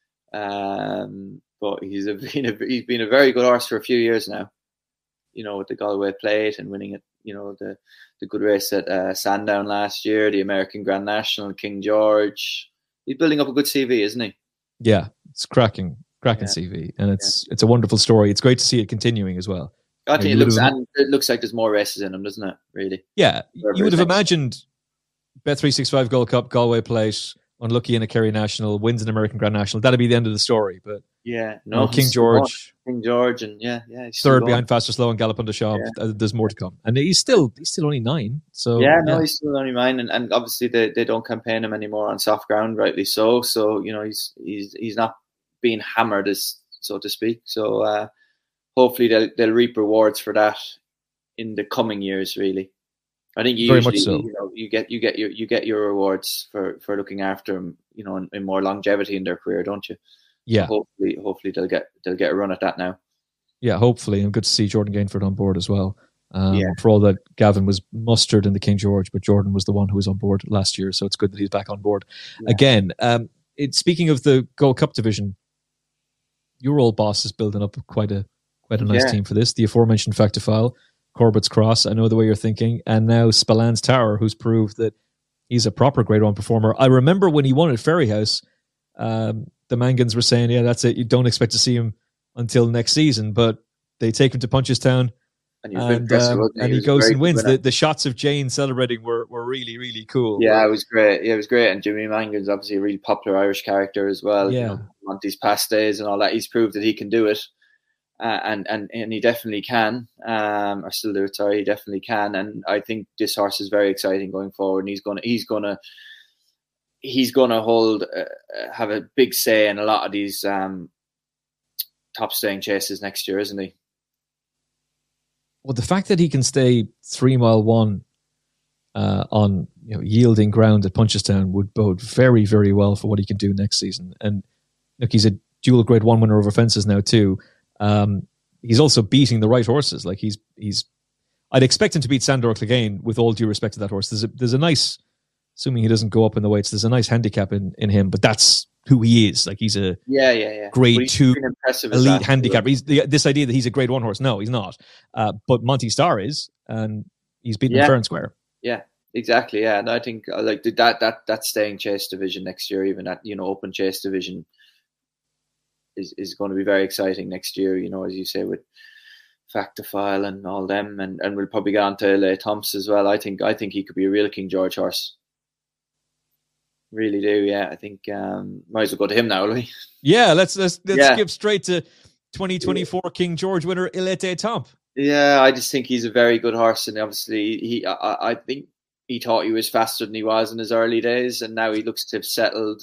Speaker 7: But he's been a very good horse for a few years now. With the Galway Plate and winning it. The good race at Sandown last year, the American Grand National, King George. He's building up a good CV, isn't he?
Speaker 6: Yeah, it's cracking CV, and it's a wonderful story. It's great to see it continuing as well.
Speaker 7: I think it looks like there's more races in him, doesn't it? Really?
Speaker 6: Yeah, you would have imagined Bet365 Gold Cup, Galway Plate, unlucky in a Kerry National, wins an American Grand National. That'd be the end of the story. But King George, and third behind Fast or Slow and Galopin Des Champs. There's more to come, and he's still only 9. So
Speaker 7: he's still only 9, and obviously they don't campaign him anymore on soft ground, rightly so. So he's not being hammered, so to speak. So hopefully they'll reap rewards for that in the coming years. Really, I think you get your rewards for looking after them, in more longevity in their career, don't you?
Speaker 6: Yeah.
Speaker 7: So hopefully they'll get a run at that now.
Speaker 6: Yeah, hopefully, and good to see Jordan Gainford on board as well. For all that Gavin was mustered in the King George, but Jordan was the one who was on board last year, so it's good that he's back on board again. Speaking of the Gold Cup division, your old boss is building up quite a nice team for this. The aforementioned Factifile, Corbett's Cross, I know the way you're thinking, and now Spallan's Tower, who's proved that he's a proper Grade 1 performer. I remember when he won at Ferryhouse, the Mangans were saying, that's it, you don't expect to see him until next season, but they take him to Punchestown and he goes and wins. The shots of Jane celebrating were really, really cool.
Speaker 7: Yeah, it was great. Yeah, it was great. And Jimmy Mangan's obviously a really popular Irish character as well.
Speaker 6: Yeah.
Speaker 7: Monty's past days and all that. He's proved that he can do it. And he definitely can. Or still do it, sorry, he definitely can. And I think this horse is very exciting going forward. And he's gonna hold have a big say in a lot of these top staying chases next year, isn't he?
Speaker 6: Well, the fact that he can stay 3 mile 1 on yielding ground at Punchestown would bode very, very well for what he can do next season. And look, he's a dual Grade 1 winner over fences now too. He's also beating the right horses. Like he's I'd expect him to beat Sandor Clegane with all due respect to that horse. There's a nice, assuming he doesn't go up in the weights, there's a nice handicap in him, but that's who he is. Like, he's a
Speaker 7: yeah.
Speaker 6: grade 2 elite handicapper. This idea that he's a grade 1 horse, no, he's not. But Monty Star is, and he's beaten fair and square.
Speaker 7: Yeah, exactly. Yeah, and I think like that staying chase division next year, even that open chase division, is going to be very exciting next year. As you say, with Factifile and all them, and we'll probably get on to LA Thompson as well. I think he could be a real King George horse. Really do, yeah. I think might as well go to him now, will we?
Speaker 6: Yeah, let's skip straight to 2024 King George winner Ilete Tomp.
Speaker 7: Yeah, I just think he's a very good horse, and obviously I think he thought he was faster than he was in his early days, and now he looks to have settled,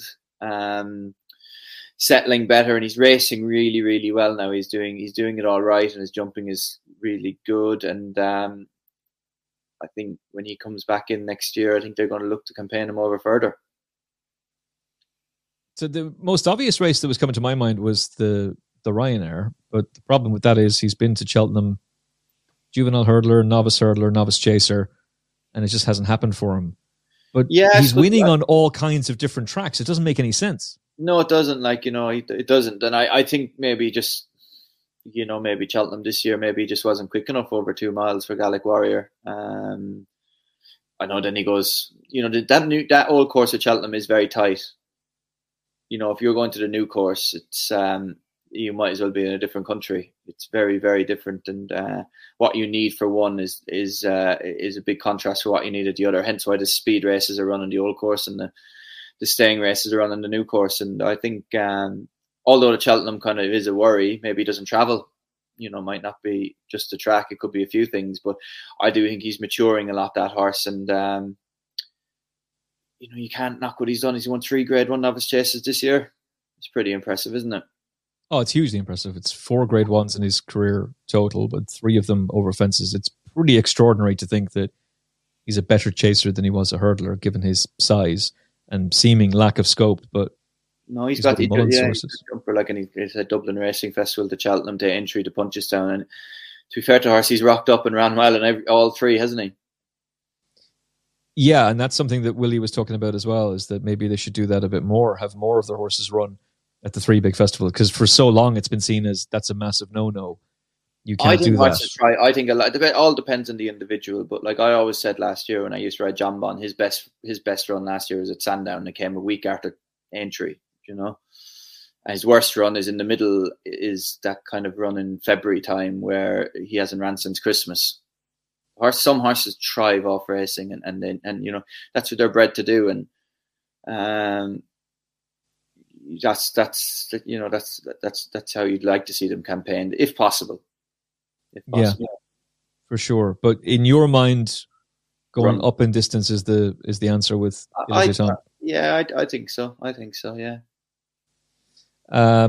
Speaker 7: settling better, and he's racing really, really well now. He's doing it all right, and his jumping is really good, and I think when he comes back in next year, I think they're going to look to campaign him over further.
Speaker 6: So the most obvious race that was coming to my mind was the Ryanair, but the problem with that is he's been to Cheltenham, juvenile hurdler, novice chaser, and it just hasn't happened for him. But he's winning on all kinds of different tracks. It doesn't make any sense. No,
Speaker 7: it doesn't. It doesn't. And I think maybe just, maybe Cheltenham this year, maybe he just wasn't quick enough over 2 miles for Gaelic Warrior. I know then he goes, that old course at Cheltenham is very tight. If you're going to the new course, it's you might as well be in a different country. It's very, very different, and what you need for one is a big contrast for what you need at the other. Hence why the speed races are run on the old course and the staying races are run on the new course. And I think although the Cheltenham kind of is a worry, maybe he doesn't travel. Might not be just the track. It could be a few things, but I do think he's maturing a lot, that horse, and. You can't knock what he's done. He's won 3 Grade 1 novice chases this year. It's pretty impressive, isn't it?
Speaker 6: Oh, it's hugely impressive. It's 4 Grade 1s in his career total, but 3 of them over fences. It's pretty extraordinary to think that he's a better chaser than he was a hurdler, given his size and seeming lack of scope. But
Speaker 7: no, he's got the jumper, and he's at Dublin Racing Festival, to Cheltenham, to Entry, to Punchestown. And to be fair to horse, he's rocked up and ran well in all 3, hasn't he?
Speaker 6: Yeah, and that's something that Willie was talking about as well, is that maybe they should do that a bit more, have more of their horses run at the 3 big festivals, because for so long it's been seen as that's a massive no-no. You can't do that.
Speaker 7: I think it all depends on the individual, but like I always said last year when I used to ride John Bon, his best run last year was at Sandown. It came a week after Entry, And his worst run is in the middle, is that kind of run in February time where he hasn't ran since Christmas. Some horses thrive off racing, and that's what they're bred to do, and that's how you'd like to see them campaigned, if possible.
Speaker 6: Yeah, for sure. But in your mind, going up in distance is the answer with
Speaker 7: I think so. Yeah.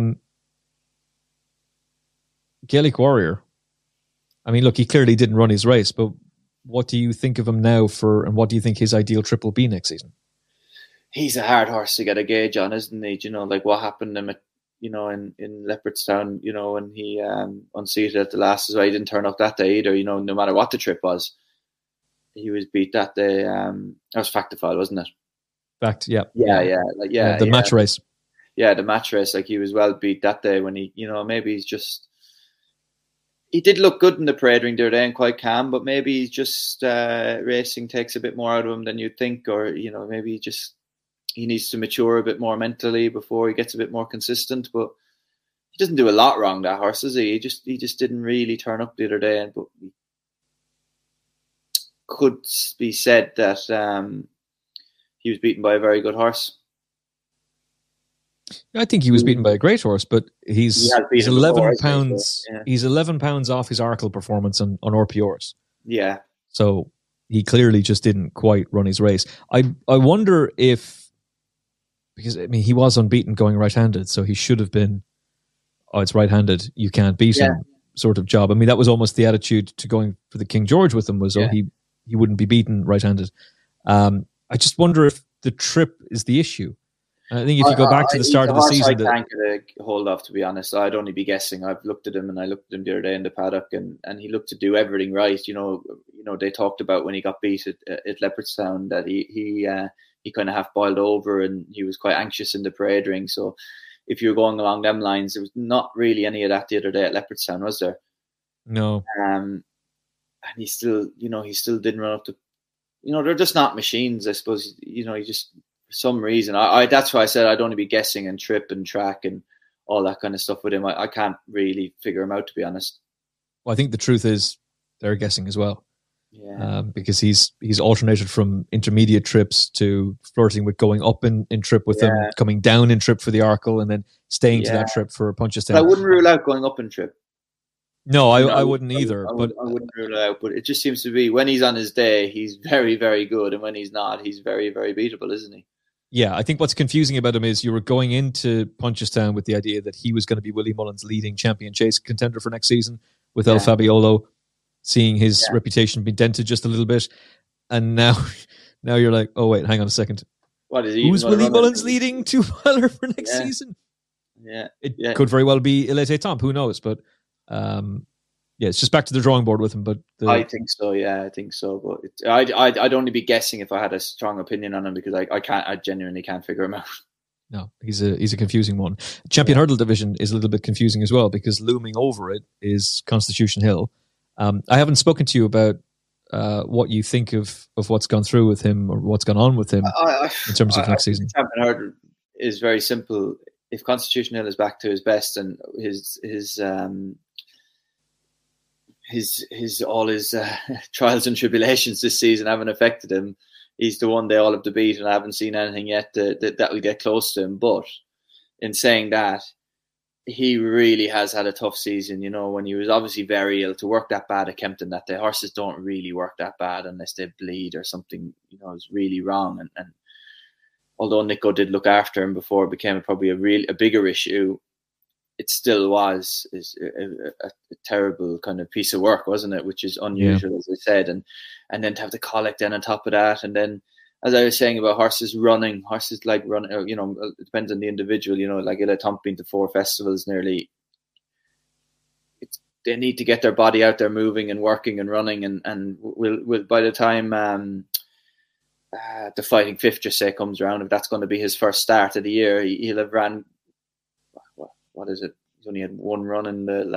Speaker 6: Gaelic Warrior. I mean, look, he clearly didn't run his race, but what do you think of him now and what do you think his ideal trip will be next season?
Speaker 7: He's a hard horse to get a gauge on, isn't he? Like what happened to him at, in Leopardstown, when he unseated at the last as well. He didn't turn up that day either, no matter what the trip was. He was beat that day. That was Factifile, wasn't it?
Speaker 6: Yeah.
Speaker 7: The
Speaker 6: match race.
Speaker 7: Yeah, the match race. Like he was well beat that day when he, maybe he's just... He did look good in the parade ring the other day and quite calm, but maybe he's just racing takes a bit more out of him than you'd think, or maybe he needs to mature a bit more mentally before he gets a bit more consistent. But he doesn't do a lot wrong, that horse, does he? He just didn't really turn up the other day, but could be said that he was beaten by a very good horse.
Speaker 6: I think he was beaten by a great horse, but he's 11 pounds. Yeah. He's 11 pounds off his Arkle performance on RPRs.
Speaker 7: Yeah.
Speaker 6: So he clearly just didn't quite run his race. I wonder if, because I mean he was unbeaten going right-handed, so he should have been, it's right-handed, you can't beat him sort of job. I mean that was almost the attitude to going for the King George with him, was he wouldn't be beaten right-handed. I just wonder if the trip is the issue. I think if you go back to the start of the season...
Speaker 7: I can't get a hold of, to be honest. I'd only be guessing. I've looked at him, and I looked at him the other day in the paddock, and he looked to do everything right. They talked about when he got beat at Leopardstown that he he kind of half boiled over and he was quite anxious in the parade ring. So if you're going along them lines, there was not really any of that the other day at Leopardstown, was there?
Speaker 6: No.
Speaker 7: And he still didn't run up to, they're just not machines, I suppose. He just, for some reason, I that's why I said I'd only be guessing and trip and track and all that kind of stuff with him. I can't really figure him out, to be honest.
Speaker 6: Well, I think the truth is they're guessing as well.
Speaker 7: Yeah.
Speaker 6: Because he's alternated from intermediate trips to flirting with going up in trip with them, coming down in trip for the Arkle, and then staying to that trip for Punchestown.
Speaker 7: But I wouldn't rule out going up in trip.
Speaker 6: No, I wouldn't either.
Speaker 7: I wouldn't rule it out, but it just seems to be when he's on his day, he's very, very good, and when he's not, he's very, very beatable, isn't he?
Speaker 6: Yeah, I think what's confusing about him is you were going into Punchestown with the idea that he was going to be Willie Mullins' leading champion chase contender for next season with El Fabiolo, seeing his reputation be dented just a little bit, and now you're like, oh wait, hang on a second.
Speaker 7: What is he?
Speaker 6: Who's Willie Mullins leading 2-miler for next season?
Speaker 7: Yeah,
Speaker 6: it could very well be Il Était Temps. Who knows? But it's just back to the drawing board with him. But
Speaker 7: I think so. Yeah, I think so. But I'd only be guessing if I had a strong opinion on him because I genuinely can't figure him out.
Speaker 6: No, he's a confusing one. Champion Hurdle division is a little bit confusing as well because looming over it is Constitution Hill. I haven't spoken to you about what you think of what's gone through with him or what's gone on with him in terms of next season.
Speaker 7: Champion Hurdle is very simple. If Constitution Hill is back to his best and his all his trials and tribulations this season haven't affected him, he's the one they all have to beat, and I haven't seen anything yet that will get close to him. But in saying that, he really has had a tough season. When he was obviously very ill, to work that bad at Kempton that day, horses don't really work that bad unless they bleed or something, is really wrong. And although Nico did look after him before it became probably a bigger issue, it still was a terrible kind of piece of work, wasn't it? Which is unusual, as I said. And then to have the colic then on top of that. And then, as I was saying about horses like running, it depends on the individual, like Il Est Temps been to 4 festivals nearly. They need to get their body out there moving and working and running. And will by the time the Fighting Fifth, just say, comes around, if that's going to be his first start of the year, he'll have ran, what is it? He's only had one run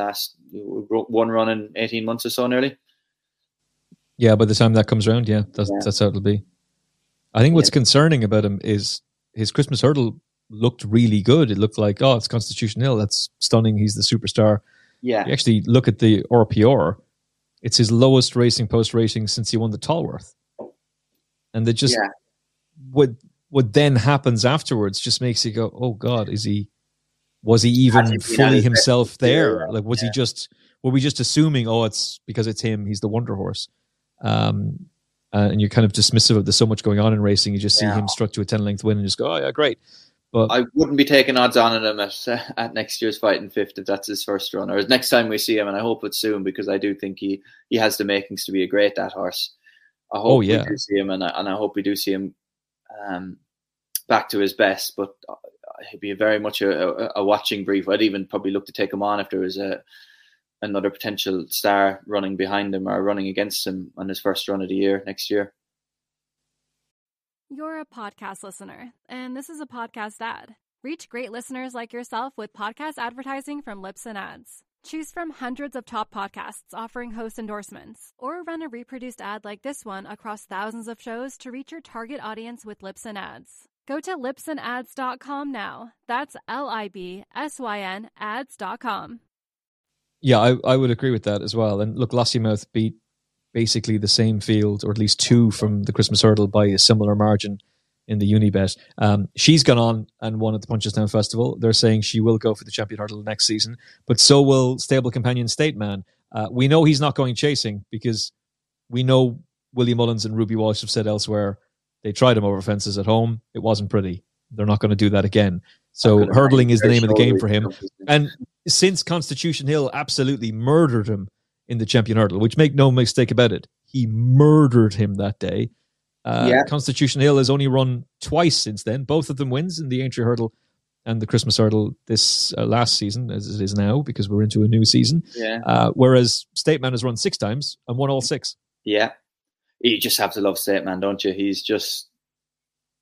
Speaker 7: in 18 months or so nearly. Yeah,
Speaker 6: by the time that comes around, that's how it'll be. I think what's concerning about him is his Christmas Hurdle looked really good. It looked like, it's Constitution Hill. That's stunning. He's the superstar.
Speaker 7: Yeah.
Speaker 6: You actually look at the RPR. It's his lowest racing post rating since he won the Tolworth. And that just what then happens afterwards just makes you go, oh God, was he even fully himself there? Like, were we just assuming, it's because it's him, he's the wonder horse? And you're kind of dismissive of there's so much going on in racing. You just see him struck to a 10-length win and just go, oh yeah, great. But
Speaker 7: I wouldn't be taking odds on him at next year's Fighting Fifth if that's his first run, or next time we see him, and I hope it's soon because I do think he has the makings to be a great that horse. I hope we do see him, and I hope we do see him back to his best. But he'd be very much a watching brief. I'd even probably look to take him on if there was another potential star running behind him or running against him on his first run of the year next year.
Speaker 5: You're a podcast listener, and this is a podcast ad. Reach great listeners like yourself with podcast advertising from Libsyn Ads. Choose from hundreds of top podcasts offering host endorsements, or run a reproduced ad like this one across thousands of shows to reach your target audience with Libsyn Ads. Go to libsynads.com now. That's LIBSYN ads.com.
Speaker 6: Yeah, I would agree with that as well. And look, Lossiemouth beat basically the same field, or at least 2 from the Christmas Hurdle by a similar margin in the Unibet. She's gone on and won at the Punchestown Festival. They're saying she will go for the Champion Hurdle next season, but so will stable companion State Man. We know he's not going chasing because we know Willie Mullins and Ruby Walsh have said elsewhere they tried him over fences at home. It wasn't pretty. They're not going to do that again. So hurdling is the name of the game for him. And since Constitution Hill absolutely murdered him in the Champion Hurdle, which make no mistake about it, he murdered him that day. Constitution Hill has only run twice since then. Both of them wins in the Aintree Hurdle and the Christmas Hurdle this last season, as it is now, because we're into a new season. Whereas State Man has run 6 times and won all 6.
Speaker 7: Yeah. You just have to love State Man, don't you? He's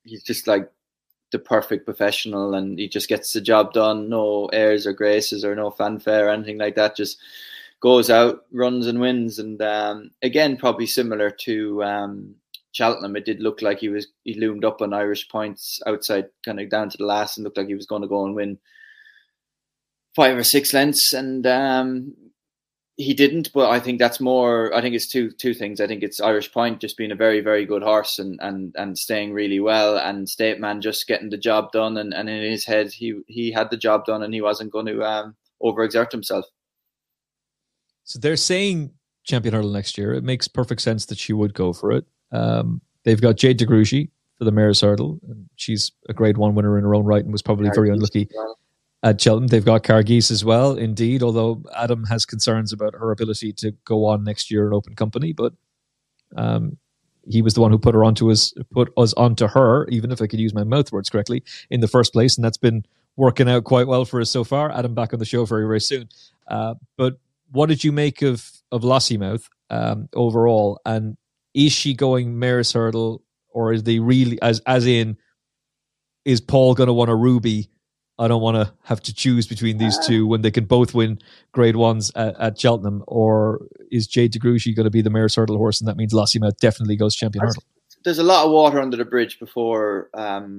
Speaker 7: he's just like the perfect professional, and he just gets the job done. No airs or graces or no fanfare or anything like that. Just goes out, runs and wins. And again, probably similar to Cheltenham, it did look like he loomed up on Irish points outside, kind of down to the last, and looked like he was going to go and win 5 or 6 lengths, and he didn't. But I think that's more. I think it's two things. I think it's Irish Point just being a very, very good horse and staying really well, and State Man just getting the job done. And in his head, he had the job done, and he wasn't going to overexert himself.
Speaker 6: So they're saying Champion Hurdle next year. It makes perfect sense that she would go for it. They've got Jade DeGrugy for the Mares Hurdle, and she's a Grade 1 winner in her own right and was probably very unlucky at Cheltenham. They've got Cargese as well, indeed, although Adam has concerns about her ability to go on next year in open company, but he was the one who put us onto her, even if I could use my mouth words correctly, in the first place, and that's been working out quite well for us so far. Adam back on the show very, very soon. But what did you make of Lossiemouth overall, and is she going Mares Hurdle, or is they really, as in, is Paul going to want a Ruby? I don't want to have to choose between these two when they can both win Grade 1s at Cheltenham, or is Jade DeGrugy going to be the Mares Hurdle horse, and that means Lossiemouth definitely goes Champion Hurdle?
Speaker 7: There's a lot of water under the bridge before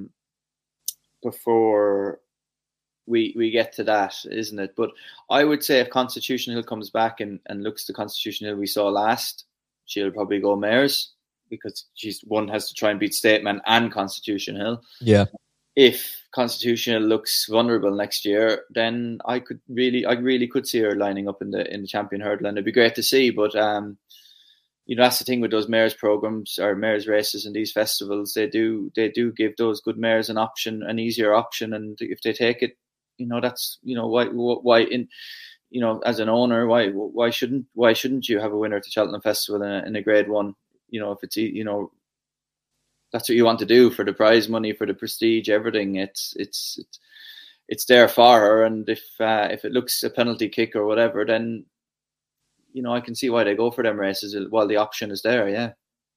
Speaker 7: we get to that, isn't it? But I would say if Constitution Hill comes back and looks the Constitution Hill we saw last, she'll probably go Mares, because one has to try and beat State Man and Constitution Hill.
Speaker 6: Yeah.
Speaker 7: If Constitution Hill looks vulnerable next year, then I really could see her lining up in the Champion Hurdle, and it'd be great to see. But that's the thing with those mares programs or mares races and these festivals. They do give those good mares an easier option, and if they take it, that's why as an owner, why shouldn't you have a winner at the Cheltenham Festival in a Grade 1? If it's that's what you want to do for the prize money, for the prestige, everything. It's there for her, and if it looks a penalty kick or whatever, then I can see why they go for them races while the option is there. Yeah,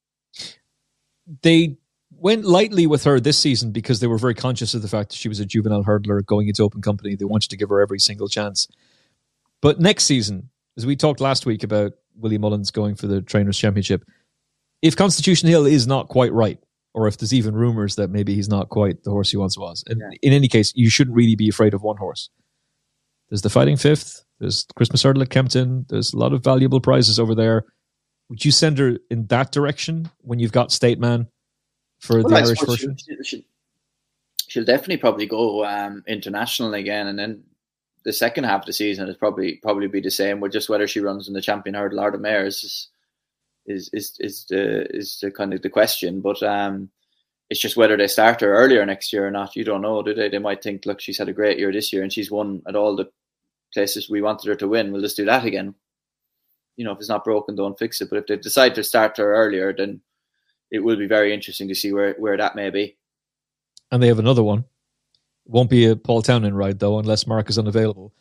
Speaker 6: they went lightly with her this season because they were very conscious of the fact that she was a juvenile hurdler going into open company. They wanted to give her every single chance. But next season, as we talked last week about Willie Mullins going for the Trainers' Championship, if Constitution Hill is not quite right, or if there's even rumours that maybe he's not quite the horse he once was, and in any case, you shouldn't really be afraid of one horse. There's the Fighting Fifth, there's the Christmas Hurdle at Kempton, there's a lot of valuable prizes over there. Would you send her in that direction when you've got State Man for the Irish version?
Speaker 7: She'll definitely probably go international again, and then the second half of the season is probably be the same, with just whether she runs in the Champion Hurdle or the Mares is the kind of the question. But it's just whether they start her earlier next year or not. You don't know, do they? They might think, look, she's had a great year this year and she's won at all the places we wanted her to win. We'll just do that again. If it's not broken, don't fix it. But if they decide to start her earlier, then it will be very interesting to see where that may be.
Speaker 6: And they have another one. It won't be a Paul Townend ride, though, unless Mark is unavailable.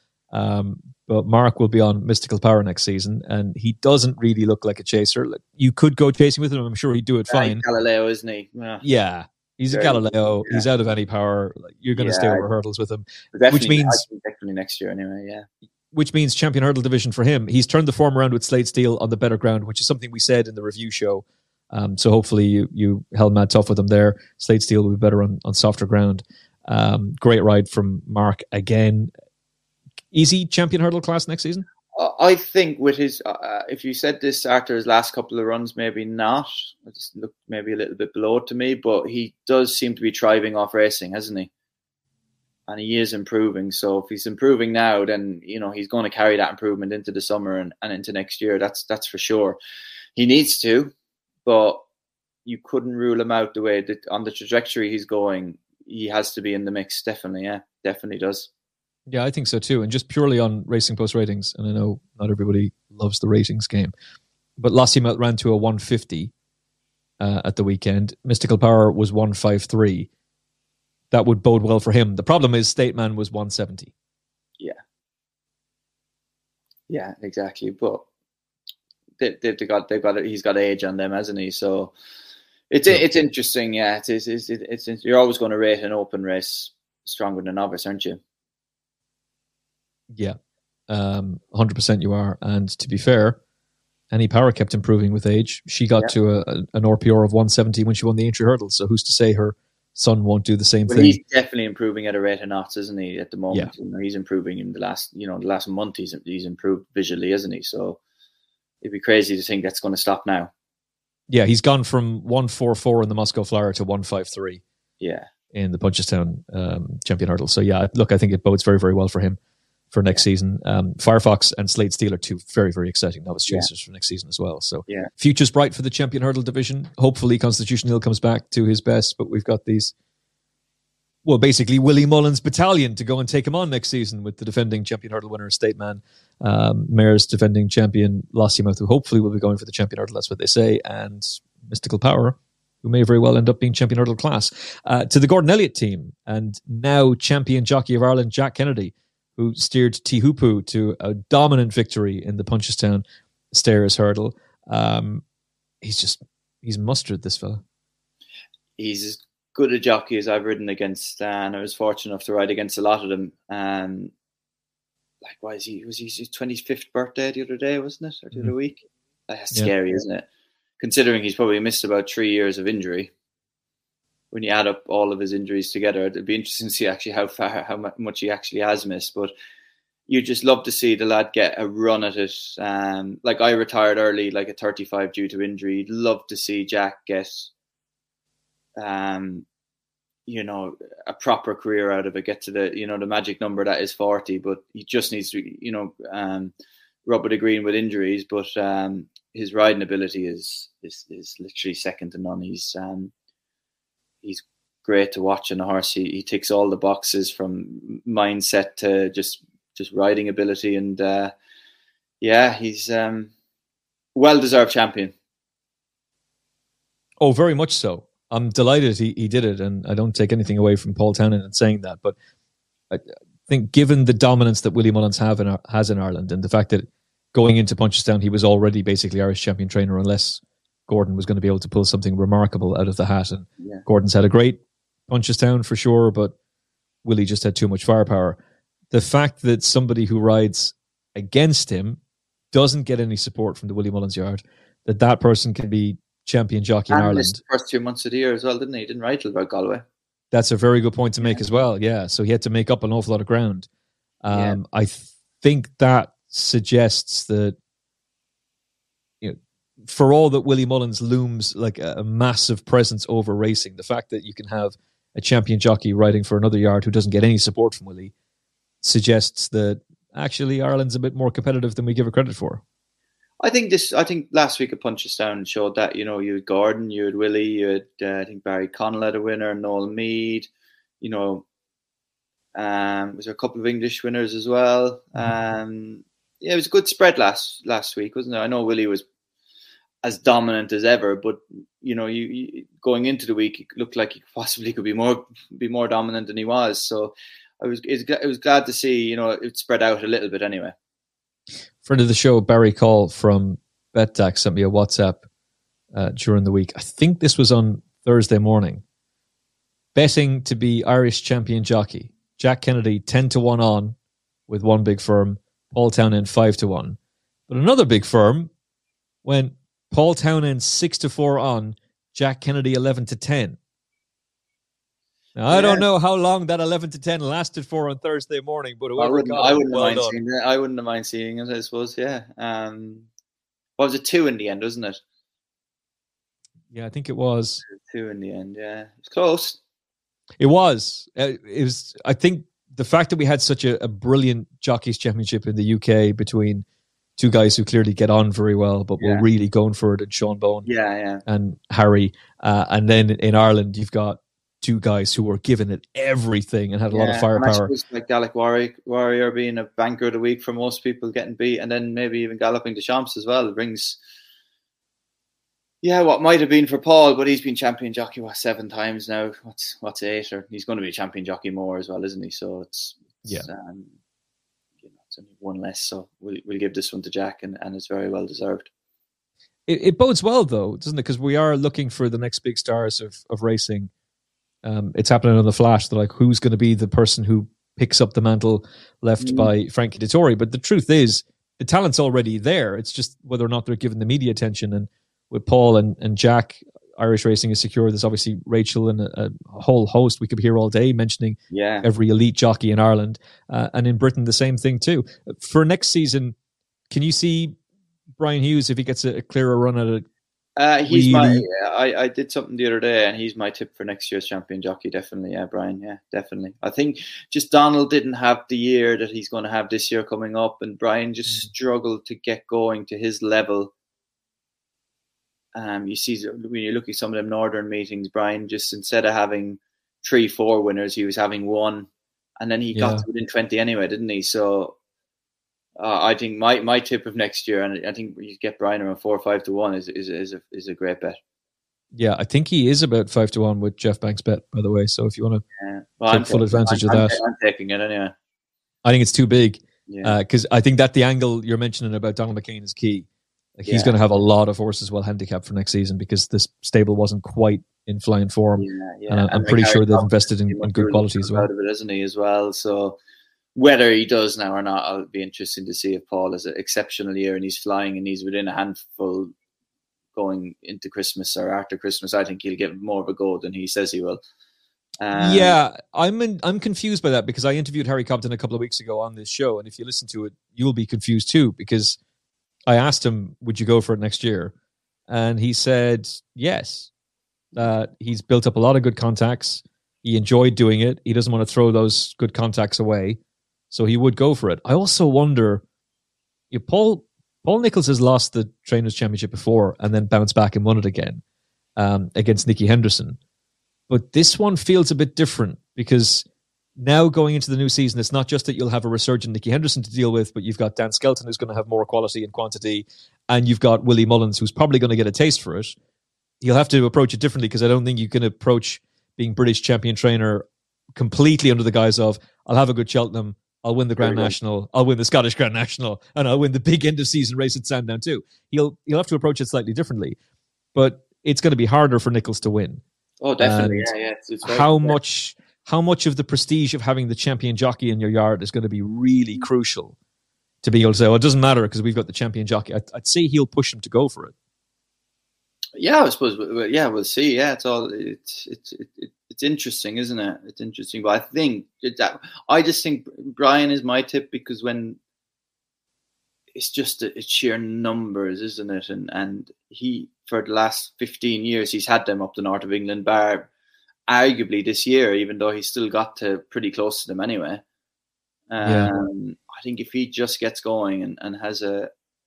Speaker 6: But Mark will be on Mystical Power next season, and he doesn't really look like a chaser. Like, you could go chasing with him. I'm sure he'd do it fine.
Speaker 7: Galileo, isn't he?
Speaker 6: Yeah, he's a Galileo. Yeah. He's out of any power. Like, you're going to stay over hurdles with him, which means
Speaker 7: definitely next year anyway. Yeah,
Speaker 6: which means Champion Hurdle division for him. He's turned the form around with Slade Steele on the better ground, which is something we said in the review show. So hopefully you held mad tough with him there. Slade Steele will be better on softer ground. Great ride from Mark again. Easy Champion Hurdle class next season?
Speaker 7: I think with his, if you said this after his last couple of runs, maybe not. It just looked maybe a little bit below to me, but he does seem to be thriving off racing, hasn't he? And he is improving. So if he's improving now, then he's going to carry that improvement into the summer and into next year. That's for sure. He needs to, but you couldn't rule him out the way that on the trajectory he's going. He has to be in the mix, definitely. Yeah, definitely does.
Speaker 6: Yeah, I think so too. And just purely on Racing Post ratings, and I know not everybody loves the ratings game, but Lossiemouth ran to a 150 at the weekend. Mystical Power was 153. That would bode well for him. The problem is State Man was 170.
Speaker 7: Yeah, exactly. But they've got he's got age on them, hasn't he? So It's interesting, yeah. It's you're always going to rate an open race stronger than a novice, aren't you?
Speaker 6: Yeah, 100% you are. And to be fair, Annie Power kept improving with age. She got to an RPR of 170 when she won the Aintree Hurdle. So who's to say her son won't do the same thing?
Speaker 7: He's definitely improving at a rate of knots, isn't he? At the moment, he's improving in the last month. He's improved visually, isn't he? So it'd be crazy to think that's going to stop now.
Speaker 6: Yeah, he's gone from 144 in the Moscow Flyer to 153.
Speaker 7: Yeah,
Speaker 6: in the Punchestown Champion Hurdle. So yeah, look, I think it bodes very, very well for him for next season. Firefox and Slade Steel are two very, very exciting novice chasers for next season as well. So future's bright for the Champion Hurdle division. Hopefully Constitution Hill comes back to his best, but we've got these, well, basically Willie Mullins battalion to go and take him on next season with the defending Champion Hurdle winner, State Man, Mayor's defending champion, Lossiemouth, who hopefully will be going for the Champion Hurdle, that's what they say, and Mystical Power, who may very well end up being Champion Hurdle class. To the Gordon Elliott team, and now Champion Jockey of Ireland, Jack Kennedy, who steered Tihupu to a dominant victory in the Punchestown Stayers Hurdle. He's mustard, this fella.
Speaker 7: He's as good a jockey as I've ridden against, and I was fortunate enough to ride against a lot of them. Was his 25th birthday the other day, wasn't it? Or the other week? That's scary, isn't it? Considering he's probably missed about 3 years of injury. When you add up all of his injuries together, it'd be interesting to see actually how much he actually has missed. But you just love to see the lad get a run at it. Like I retired early, like at 35 due to injury. You'd love to see Jack get, a proper career out of it, get to the magic number that is 40. But he just needs to, rub it green with injuries. But his riding ability is literally second to none. He's great to watch on a horse. He ticks all the boxes from mindset to just riding ability, and he's well-deserved champion.
Speaker 6: Oh, very much so. I'm delighted he did it, and I don't take anything away from Paul Townend in saying that, but I think given the dominance that Willie Mullins has in Ireland, and the fact that going into Punchestown he was already basically Irish champion trainer, unless Gordon was going to be able to pull something remarkable out of the hat. And Gordon's had a great Punchestown for sure, but Willie just had too much firepower. The fact that somebody who rides against him doesn't get any support from the Willie Mullins yard, that person can be champion jockey in Ireland.
Speaker 7: The first 2 months of the year as well, didn't he? He didn't ride till about Galway.
Speaker 6: That's a very good point to make as well. Yeah, so he had to make up an awful lot of ground. I think that suggests that, for all that Willie Mullins looms like a massive presence over racing, the fact that you can have a champion jockey riding for another yard who doesn't get any support from Willie suggests that actually Ireland's a bit more competitive than we give it credit for.
Speaker 7: I think last week at Punchestown showed that, you had Gordon, you had Willie, you had I think Barry Connell had a winner, Noel Meade, was there a couple of English winners as well. It was a good spread last week, wasn't it? I know Willie was as dominant as ever, but you going into the week, it looked like he possibly could be more dominant than he was. So it was glad to see it spread out a little bit anyway.
Speaker 6: Friend of the show, Barry Call from BetDAX, sent me a WhatsApp during the week. I think this was on Thursday morning. Betting to be Irish champion jockey. Jack Kennedy 10-1 on with one big firm. Paul Townend 5-1. But another big firm went Paul Townend 6-4 on, Jack Kennedy 11-10. Now I don't know how long that 11-10 lasted for on Thursday morning, but
Speaker 7: I wouldn't have mind seeing it. I suppose, yeah. What was it, 2 in the end, wasn't it?
Speaker 6: Yeah, I think it was
Speaker 7: 2 in the end. Yeah, it was close.
Speaker 6: It was. I think the fact that we had such a brilliant Jockeys Championship in the UK between two guys who clearly get on very well, but were really going for it, and Sean Bone and Harry. And then in Ireland, you've got two guys who were giving it everything and had a lot of firepower.
Speaker 7: Like Gaelic Warrior being a banker of the week for most people, getting beat, and then maybe even Galloping the Champs as well. It brings, what might have been for Paul, but he's been champion jockey 7 times now. What's 8? Or he's going to be champion jockey more as well, isn't he? So it's it's only one less. So we'll give this one to Jack, and it's very well deserved.
Speaker 6: It bodes well, though, doesn't it? Because we are looking for the next big stars of racing. It's happening on the flash. They're like, who's going to be the person who picks up the mantle left by Frankie Dettori? But the truth is, the talent's already there. It's just whether or not they're given the media attention. And with Paul and Jack, Irish racing is secure. There's obviously Rachel and a whole host we could be here all day mentioning every elite jockey in Ireland. And in Britain, the same thing too. For next season, can you see Brian Hughes, if he gets a clearer run at it?
Speaker 7: I did something the other day, and he's my tip for next year's champion jockey. Definitely, Brian. Yeah, definitely. I think just Donald didn't have the year that he's going to have this year coming up, and Brian just struggled to get going to his level. You see, when you look at some of them Northern meetings, Brian just, instead of having 3-4 winners, he was having one, and then he got to within 20 anyway, didn't he? So I think my tip of next year, and I think you get Brian around 4 or 5 to 1 is a great bet.
Speaker 6: Yeah, I think he is about 5 to 1 with Jeff Banks' bet, by the way. So if you want to take full advantage of that,
Speaker 7: I'm taking it anyway.
Speaker 6: I think it's too big because I think that the angle you're mentioning about Donald McCain is key. Like he's going to have a lot of horses well handicapped for next season because this stable wasn't quite in flying form. I'm pretty sure they've invested in good quality as well.
Speaker 7: Out of it, isn't he, as well? So whether he does now or not, it'll be interesting to see if Paul has an exceptional year and he's flying and he's within a handful going into Christmas or after Christmas. I think he'll get more of a go than he says he will.
Speaker 6: I'm confused by that because I interviewed Harry Cobden a couple of weeks ago on this show, and if you listen to it, you'll be confused too because I asked him, would you go for it next year? And he said yes. He's built up a lot of good contacts. He enjoyed doing it. He doesn't want to throw those good contacts away. So he would go for it. I also wonder, Paul Nicholls has lost the Trainers' Championship before and then bounced back and won it again against Nicky Henderson. But this one feels a bit different because now going into the new season, it's not just that you'll have a resurgent Nicky Henderson to deal with, but you've got Dan Skelton who's going to have more quality and quantity, and you've got Willie Mullins who's probably going to get a taste for it. You'll have to approach it differently because I don't think you can approach being British champion trainer completely under the guise of, I'll have a good Cheltenham, I'll win the Grand National, I'll win the Scottish Grand National, and I'll win the big end of season race at Sandown too. You'll have to approach it slightly differently, but it's going to be harder for Nicholls to win.
Speaker 7: Oh, definitely. It's
Speaker 6: how much of the prestige of having the champion jockey in your yard is going to be really crucial to be able to say, well, it doesn't matter because we've got the champion jockey. I'd say he'll push him to go for it.
Speaker 7: Yeah, I suppose. Yeah, we'll see. Yeah, it's interesting, isn't it? It's interesting, but I just think Brian is my tip because when it's just it's sheer numbers, isn't it? And he, for the last 15 years, he's had them up the north of England, bar arguably this year, even though he still got to pretty close to them anyway. I think if he just gets going and has a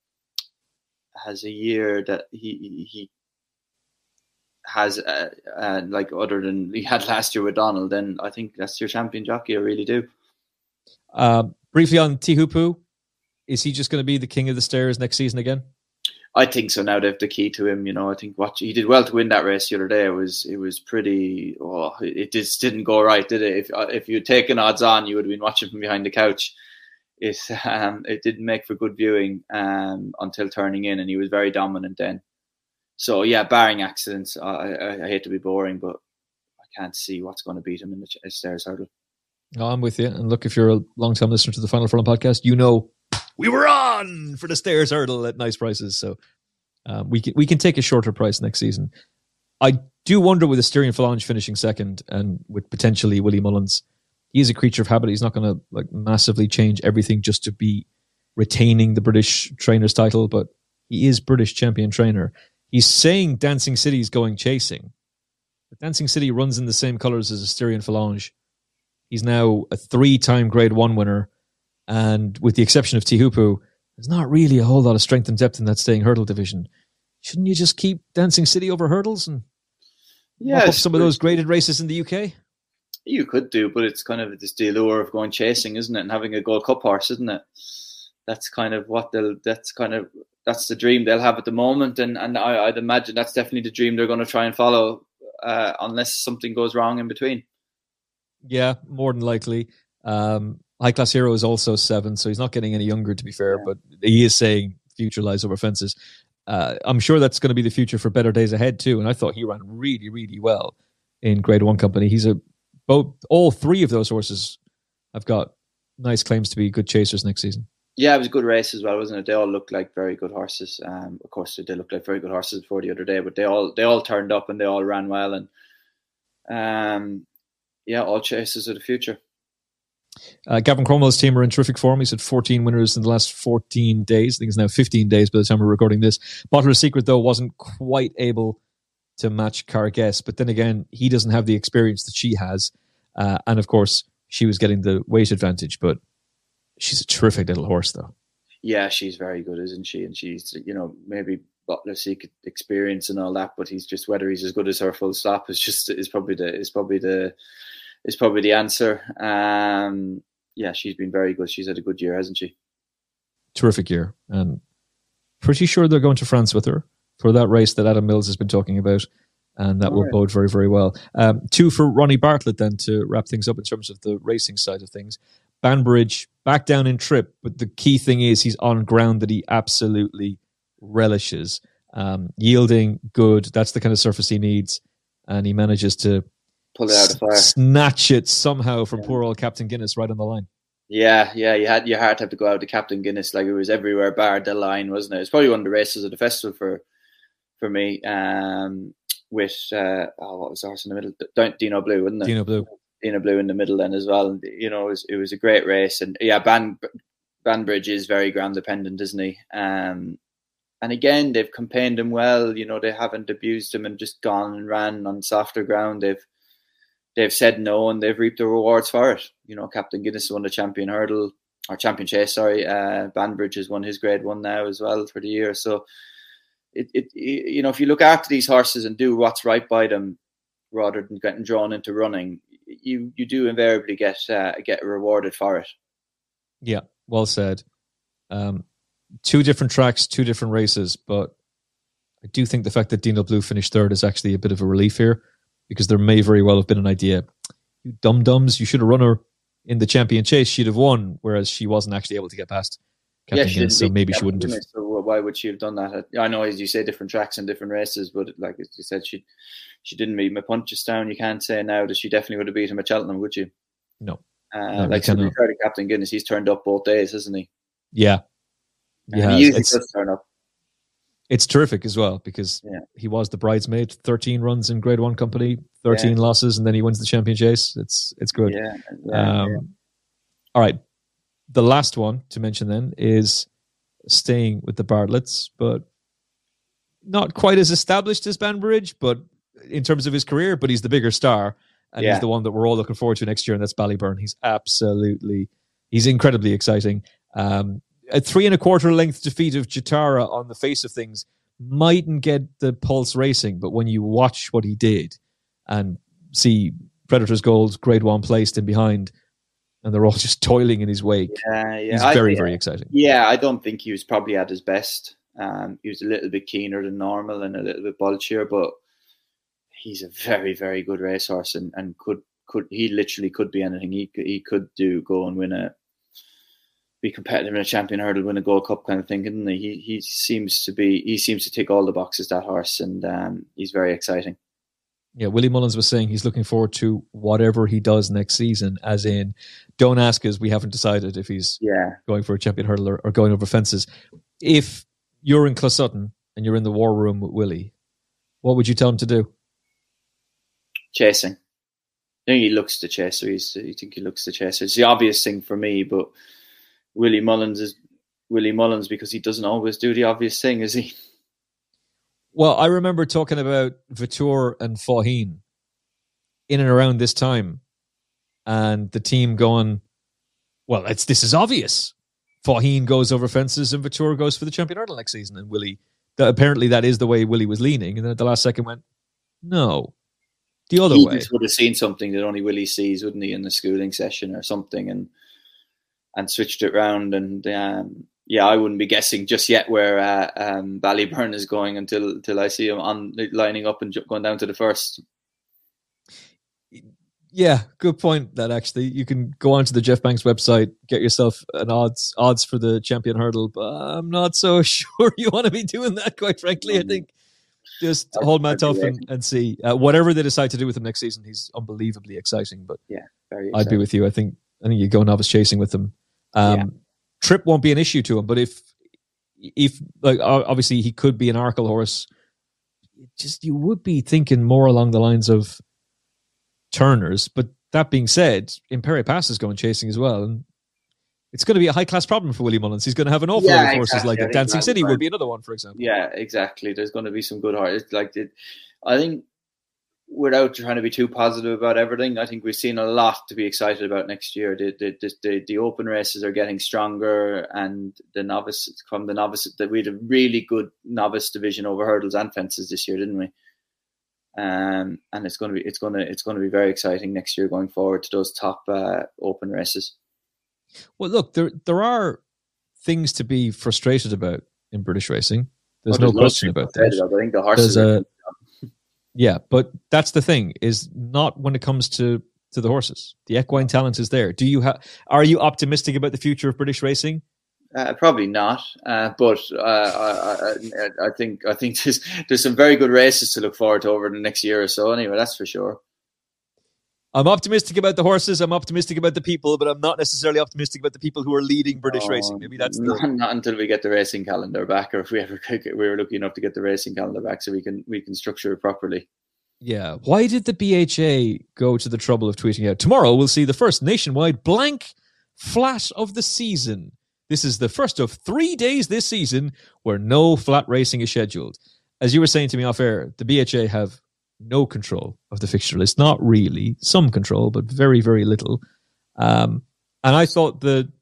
Speaker 7: year that he has like other than he had last year with Donald, then I think that's your champion jockey. I really do.
Speaker 6: Briefly on Teahupoo, is he just going to be the king of the stairs next season again?
Speaker 7: I think so. Now they have the key to him. I think he did well to win that race the other day. It was pretty. It just didn't go right, did it? If you'd taken odds on, you would have been watching from behind the couch. It didn't make for good viewing until turning in, and he was very dominant then. So yeah, barring accidents, I hate to be boring, but I can't see what's going to beat him in the stairs hurdle.
Speaker 6: No, I'm with you. And look, if you're a long-time listener to the Final Furlong podcast, you know we were on for the stairs hurdle at nice prices. So we can take a shorter price next season. I do wonder with Asterion Falange finishing second and with potentially Willie Mullins, he is a creature of habit. He's not going to massively change everything just to be retaining the British trainer's title, but he is British champion trainer. He's saying Dancing City is going chasing. But Dancing City runs in the same colours as Asterion Falange. He's now a 3-time Grade 1 winner. And with the exception of Teahupoo, there's not really a whole lot of strength and depth in that staying hurdle division. Shouldn't you just keep Dancing City over hurdles and mop up some of those graded races in the UK?
Speaker 7: You could do, but it's kind of the allure of going chasing, isn't it? And having a Gold Cup horse, isn't it? That's kind of that's the dream they'll have at the moment. And I'd imagine that's definitely the dream they're going to try and follow unless something goes wrong in between. Yeah,
Speaker 6: more than likely. High Class Hero is also 7, so he's not getting any younger, to be fair, but he is saying future lies over fences. I'm sure that's going to be the future for Better Days Ahead too. And I thought he ran really, really well in Grade 1 company. All three of those horses have got nice claims to be good chasers next season.
Speaker 7: Yeah, it was a good race as well, wasn't it? They all looked like very good horses. Of course, they looked like very good horses before the other day, but they all turned up and they all ran well. And all chasers of the future.
Speaker 6: Gavin Cromwell's team are in terrific form. He's had 14 winners in the last 14 days. I think it's now 15 days by the time we're recording this. Bottler's Secret, though, wasn't quite able to match Carguess. But then again, he doesn't have the experience that she has. And of course, she was getting the weight advantage. But she's a terrific little horse, though. Yeah,
Speaker 7: she's very good, isn't she? And she's, maybe Bottler's Secret experience and all that, but he's just, whether he's as good as her full stop is probably the answer. She's been very good. She's had a good year, hasn't she?
Speaker 6: Terrific year. And pretty sure they're going to France with her for that race that Adam Mills has been talking about. And that will bode very, very well. 2 for Ronnie Bartlett then to wrap things up in terms of the racing side of things. Banbridge back down in trip, but the key thing is he's on ground that he absolutely relishes. Yielding, good. That's the kind of surface he needs. And he manages to
Speaker 7: pull it out of fire,
Speaker 6: snatch it somehow from poor old Captain Guinness right on the line.
Speaker 7: Yeah, you had your heart have to go out to Captain Guinness, like it was everywhere bar the line, wasn't it? It's probably one of the races of the festival for me. With what was the horse in the middle? Dino Blue, wasn't it? Dino Blue in the middle then as well. It was a great race, and Banbridge is very ground dependent, isn't he? And again, they've campaigned him well. They haven't abused him and just gone and ran on softer ground. They've said no and they've reaped the rewards for it. Captain Guinness won the Champion Chase. Banbridge has won his Grade 1 now as well for the year. So, if you look after these horses and do what's right by them, rather than getting drawn into running, you do invariably get rewarded for it.
Speaker 6: Yeah, well said. 2 different tracks, 2 different races, but I do think the fact that Dino Blue finished third is actually a bit of a relief here, because there may very well have been an idea, you dum-dums, you should have run her in the Champion Chase, she'd have won, whereas she wasn't actually able to get past Captain Guinness, so maybe she wouldn't have.
Speaker 7: So why would she have done that? I know, as you say, different tracks and different races, but like as you said, she didn't beat him at Punchestown. You can't say now that she definitely would have beat him at Cheltenham, would you?
Speaker 6: No.
Speaker 7: So we heard of Captain Guinness, he's turned up both days, hasn't he?
Speaker 6: Yeah.
Speaker 7: He usually does turn up.
Speaker 6: It's terrific as well, because he was the bridesmaid, 13 runs in Grade 1 company, 13 losses, and then he wins the Champion Chase. It's good. All right. The last one to mention then is staying with the Bartletts, but not quite as established as Banbridge, but in terms of his career, but he's the bigger star, and he's the one that we're all looking forward to next year, and that's Ballyburn. He's incredibly exciting. A 3 1/4 length defeat of Jatara on the face of things mightn't get the pulse racing, but when you watch what he did and see Predators Gold Grade 1 placed in behind, and they're all just toiling in his wake, he's very, very exciting. Yeah,
Speaker 7: I don't think he was probably at his best. He was a little bit keener than normal and a little bit bulgier, but he's a very, very good racehorse, and he literally could be anything. He could go and be competitive in a Champion Hurdle, win a Gold Cup kind of thing, couldn't he? He seems to tick all the boxes, that horse, and he's very exciting.
Speaker 6: Yeah, Willie Mullins was saying he's looking forward to whatever he does next season, as in, don't ask us, we haven't decided if he's going for a Champion Hurdle or going over fences. If you're in Closutton and you're in the war room with Willie, what would you tell him to do?
Speaker 7: Chasing. I think he looks the chaser. It's the obvious thing for me, but Willie Mullins is Willie Mullins because he doesn't always do the obvious thing, is he?
Speaker 6: Well, I remember talking about Vautour and Faugheen in and around this time, and the team going, well, this is obvious. Faugheen goes over fences and Vautour goes for the Champion Hurdle next season. And Willie, apparently that is the way Willie was leaning. And then at the last second went, no, the other way. He
Speaker 7: just would have seen something that only Willie sees, wouldn't he, in the schooling session or something, and switched it round. And I wouldn't be guessing just yet where Ballyburn is going until I see him lining up and going down to the first.
Speaker 6: Yeah, good point. That actually, you can go onto the Jeff Banks website, get yourself an odds for the champion hurdle. But I'm not so sure you want to be doing that. Quite frankly, I think just hold Matt Tuff and see whatever they decide to do with him next season. He's unbelievably exciting. But
Speaker 7: yeah, very exciting.
Speaker 6: I'd be with you. I think you go novice chasing with him. Trip won't be an issue to him, but if like obviously he could be an Arkle horse, just you would be thinking more along the lines of Turners. But that being said, Imperi Pass is going chasing as well, and it's going to be a high class problem for Willie Mullins. He's going to have an awful lot of horses like it. Dancing City will be another one, for example.
Speaker 7: Yeah, exactly. There's going to be some good horses. I think without trying to be too positive about everything, I think we've seen a lot to be excited about next year. The open races are getting stronger, and the novice that we had a really good novice division over hurdles and fences this year, didn't we? And it's going to be very exciting next year going forward to those top open races.
Speaker 6: Well, look, there are things to be frustrated about in British racing. There's no question about that.
Speaker 7: I think the horses.
Speaker 6: Yeah, but that's the thing, is not when it comes to the horses. The equine talent is there. Are you optimistic about the future of British racing?
Speaker 7: Probably not, but I think there's some very good races to look forward to over the next year or so. Anyway, that's for sure.
Speaker 6: I'm optimistic about the horses. I'm optimistic about the people, but I'm not necessarily optimistic about the people who are leading British racing. Maybe that's
Speaker 7: not until we get the racing calendar back, or if we were lucky enough to get the racing calendar back, so we can structure it properly.
Speaker 6: Yeah. Why did the BHA go to the trouble of tweeting out, tomorrow we'll see the first nationwide blank flat of the season? This is the first of 3 days this season where no flat racing is scheduled. As you were saying to me off air, the BHA have no control of the fixture list. Not really. Some control, but very, very little. And I thought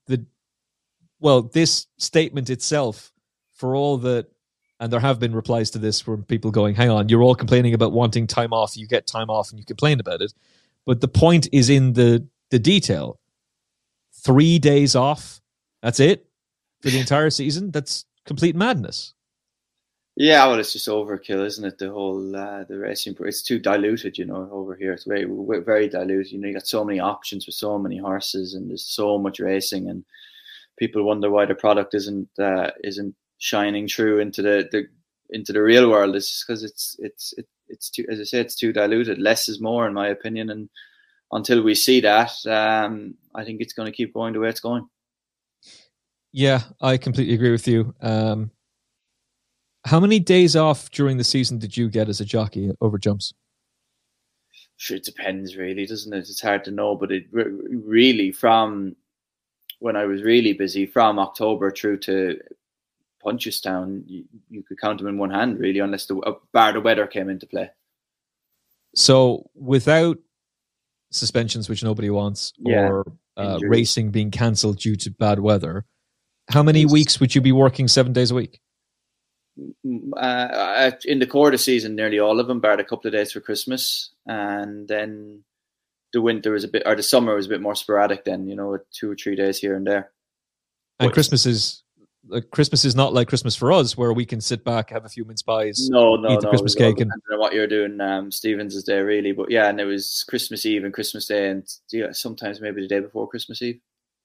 Speaker 6: this statement itself, for all that, and there have been replies to this from people going, hang on, you're all complaining about wanting time off. You get time off and you complain about it. But the point is in the detail. 3 days off. That's it for the entire season. That's complete madness.
Speaker 7: Yeah, well, it's just overkill, isn't it? The whole the racing, it's too diluted, over here. It's very, very diluted. You got so many options with so many horses, and there's so much racing, and people wonder why the product isn't shining through into the real world. It's because it's too, as I say, it's too diluted. Less is more, in my opinion, and until we see that, I think it's going to keep going the way it's going.
Speaker 6: Yeah, I completely agree with you. How many days off during the season did you get as a jockey over jumps?
Speaker 7: Sure, it depends, really, doesn't it? It's hard to know, but it really, from when I was really busy, from October through to Punchestown, you could count them in one hand, really, unless the weather came into play.
Speaker 6: So without suspensions, which nobody wants, or racing being cancelled due to bad weather, how many weeks would you be working 7 days a week?
Speaker 7: In the quarter season, nearly all of them, barred a couple of days for Christmas, and then the winter was the summer was a bit more sporadic. Then, with 2 or 3 days here and there.
Speaker 6: And Christmas is not like Christmas for us, where we can sit back, have a few mince pies, eat the Christmas cake, and
Speaker 7: what you're doing. Stevens' Day, really, but yeah, and it was Christmas Eve and Christmas Day, and sometimes maybe the day before Christmas Eve.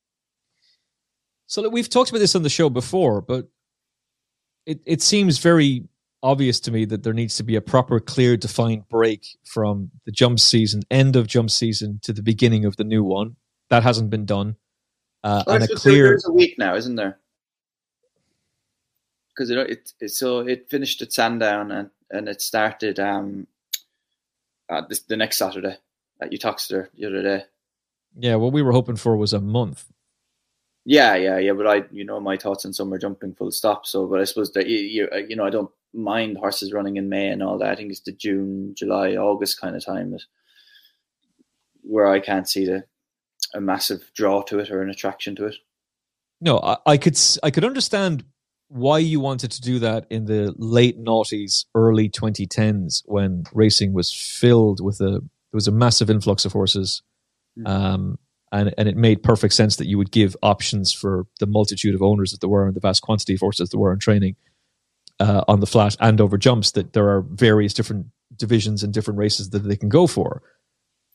Speaker 6: So we've talked about this on the show before, but it seems very obvious to me that there needs to be a proper, clear, defined break from the jump season, end of jump season, to the beginning of the new one. That hasn't been done. And a clear...
Speaker 7: There's a week now, isn't there? Because it finished at Sandown and it started the next Saturday at Uttoxeter the other day.
Speaker 6: Yeah, what we were hoping for was a month.
Speaker 7: Yeah. But my thoughts on summer jumping, full stop. So, but I suppose that I don't mind horses running in May and all that. I think it's the June, July, August kind of time where I can't see a massive draw to it or an attraction to it.
Speaker 6: No, I could understand why you wanted to do that in the late noughties, early 2010s, when racing was filled with there was a massive influx of horses. And it made perfect sense that you would give options for the multitude of owners that there were and the vast quantity of horses that were in training on the flat and over jumps, that there are various different divisions and different races that they can go for.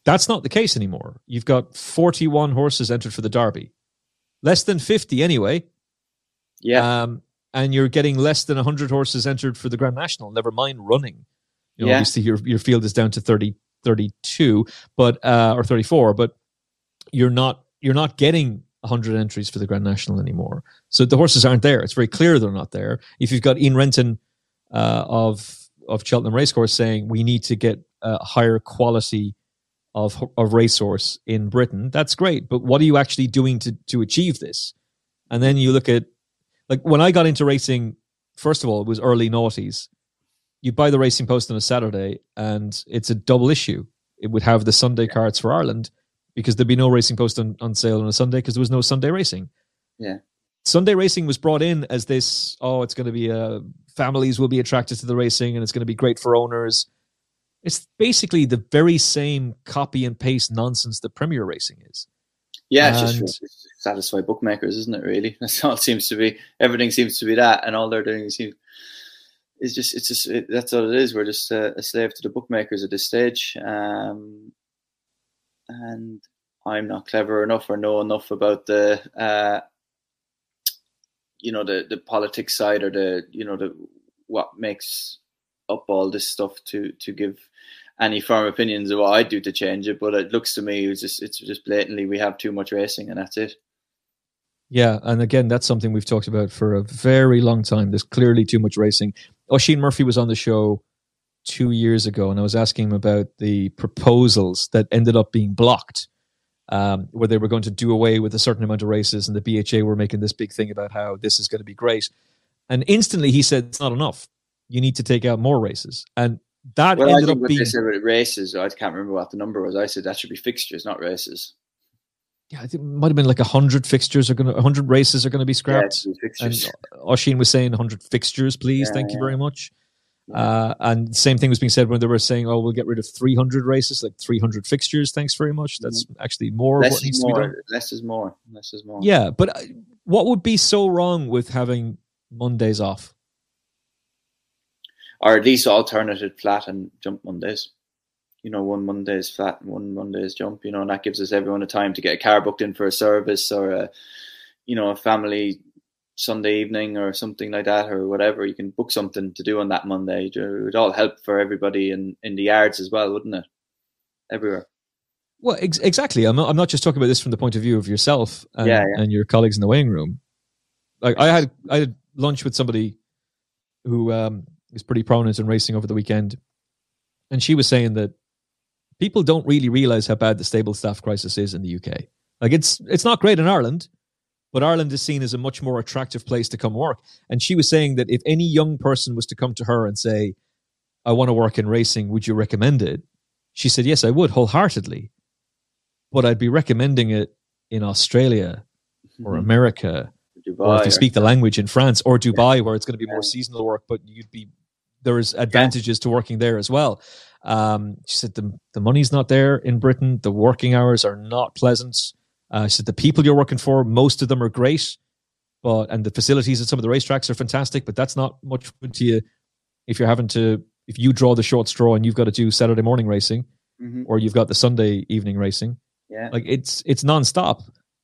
Speaker 6: That's not the case anymore. You've got 41 horses entered for the Derby. Less than 50 anyway.
Speaker 7: Yeah.
Speaker 6: And you're getting less than 100 horses entered for the Grand National, never mind running. Obviously your field is down to 32, but or 34, but you're not getting 100 entries for the Grand National anymore. So the horses aren't there. It's very clear they're not there. If you've got Ian Renton of Cheltenham Racecourse saying we need to get a higher quality of racehorse in Britain, that's great. But what are you actually doing to achieve this? And then you look at, like, when I got into racing, first of all, it was early noughties. You buy the Racing Post on a Saturday and it's a double issue. It would have the Sunday cards for Ireland because there'd be no Racing Post on sale on a Sunday because there was no Sunday racing.
Speaker 7: Yeah.
Speaker 6: Sunday racing was brought in as this, it's going to be, families will be attracted to the racing and it's going to be great for owners. It's basically the very same copy and paste nonsense that Premier Racing is.
Speaker 7: Yeah, it's just to satisfy bookmakers, isn't it, really? That's all it seems to be. Everything seems to be that, and all they're doing that's all it is. We're just a slave to the bookmakers at this stage. And I'm not clever enough or know enough about the politics side or the what makes up all this stuff to give any firm opinions of what I'd do to change it. But it looks to me it's just blatantly we have too much racing and that's it.
Speaker 6: Yeah, and again, that's something we've talked about for a very long time. There's clearly too much racing. Oisin Murphy was on the show 2 years ago, and I was asking him about the proposals that ended up being blocked, where they were going to do away with a certain amount of races, and the BHA were making this big thing about how this is going to be great. And instantly he said, it's not enough. You need to take out more races. And that ended up being...
Speaker 7: They said with races, I can't remember what the number was. I said that should be fixtures, not races.
Speaker 6: Yeah, I think it might have been like 100 fixtures 100 races are going to be scrapped.
Speaker 7: Yeah,
Speaker 6: and Oisin was saying 100 fixtures, please. Thank you very much. And the same thing was being said when they were saying, we'll get rid of 300 races, like 300 fixtures. Thanks very much. That's actually more of what needs to be done.
Speaker 7: Less is more.
Speaker 6: Yeah, but what would be so wrong with having Mondays off?
Speaker 7: Or at least alternative flat and jump Mondays. One Monday is flat and one Monday is jump, and that gives us everyone a time to get a car booked in for a service or a family Sunday evening or something like that or whatever. You can book something to do on that Monday. It would all help for everybody in the yards as well, wouldn't it? Everywhere.
Speaker 6: Well, exactly. I'm not just talking about this from the point of view of yourself and your colleagues in the weighing room. Like I had lunch with somebody who is pretty prominent in racing over the weekend, and she was saying that people don't really realize how bad the stable staff crisis is in the UK. Like it's not great in Ireland, but Ireland is seen as a much more attractive place to come work. And she was saying that if any young person was to come to her and say, I want to work in racing, would you recommend it? She said, yes, I would wholeheartedly. But I'd be recommending it in Australia or America,
Speaker 7: Dubai,
Speaker 6: or if you speak the language in France or Dubai, where it's going to be more seasonal work, but there's advantages to working there as well. She said the money's not there in Britain. The working hours are not pleasant. She said the people you're working for, most of them are great, and the facilities at some of the racetracks are fantastic, but that's not much good to you if you draw the short straw and you've got to do Saturday morning racing or you've got the Sunday evening racing.
Speaker 7: Yeah.
Speaker 6: Like it's nonstop.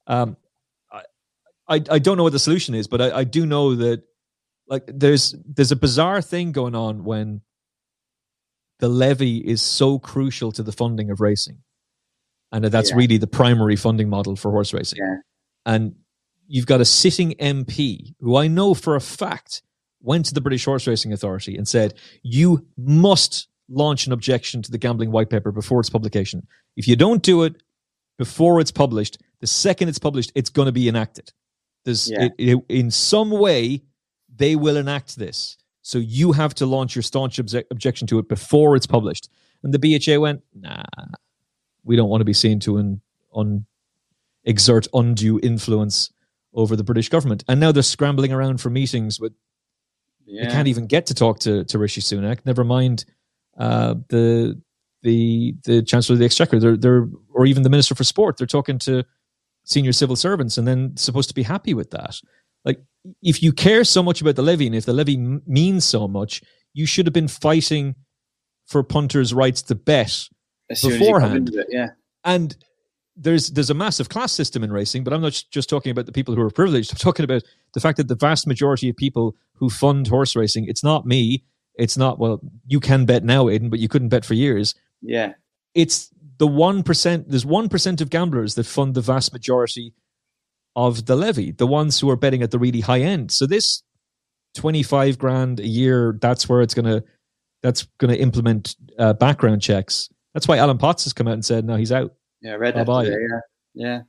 Speaker 6: I don't know what the solution is, but I do know that like there's a bizarre thing going on when the levy is so crucial to the funding of racing, and that's really the primary funding model for horse racing.
Speaker 7: Yeah.
Speaker 6: And you've got a sitting MP who I know for a fact went to the British Horse Racing Authority and said, you must launch an objection to the gambling white paper before its publication. If you don't do it before it's published, the second it's published, it's going to be enacted. In some way, they will enact this. So you have to launch your staunch objection to it before it's published. And the BHA went, nah, we don't want to be seen to exert undue influence over the British government. And now they're scrambling around for meetings with... They can't even get to talk to Rishi Sunak, never mind the Chancellor of the Exchequer, or even the Minister for Sport. They're talking to senior civil servants and then supposed to be happy with that. Like, if you care so much about the levy and if the levy means so much, you should have been fighting for punters' rights to bet
Speaker 7: as soon
Speaker 6: beforehand.
Speaker 7: As you come into it, yeah.
Speaker 6: And there's a massive class system in racing, but I'm not just talking about the people who are privileged. I'm talking about the fact that the vast majority of people who fund horse racing, it's not me. It's not, well, you can bet now, Aidan, but you couldn't bet for years.
Speaker 7: Yeah.
Speaker 6: It's the 1%. There's 1% of gamblers that fund the vast majority of the levy, the ones who are betting at the really high end. So this 25 grand a year, that's where it's going to implement background checks. That's why Alan Potts has come out and said, no, he's out.
Speaker 7: Yeah, I read that today, yeah.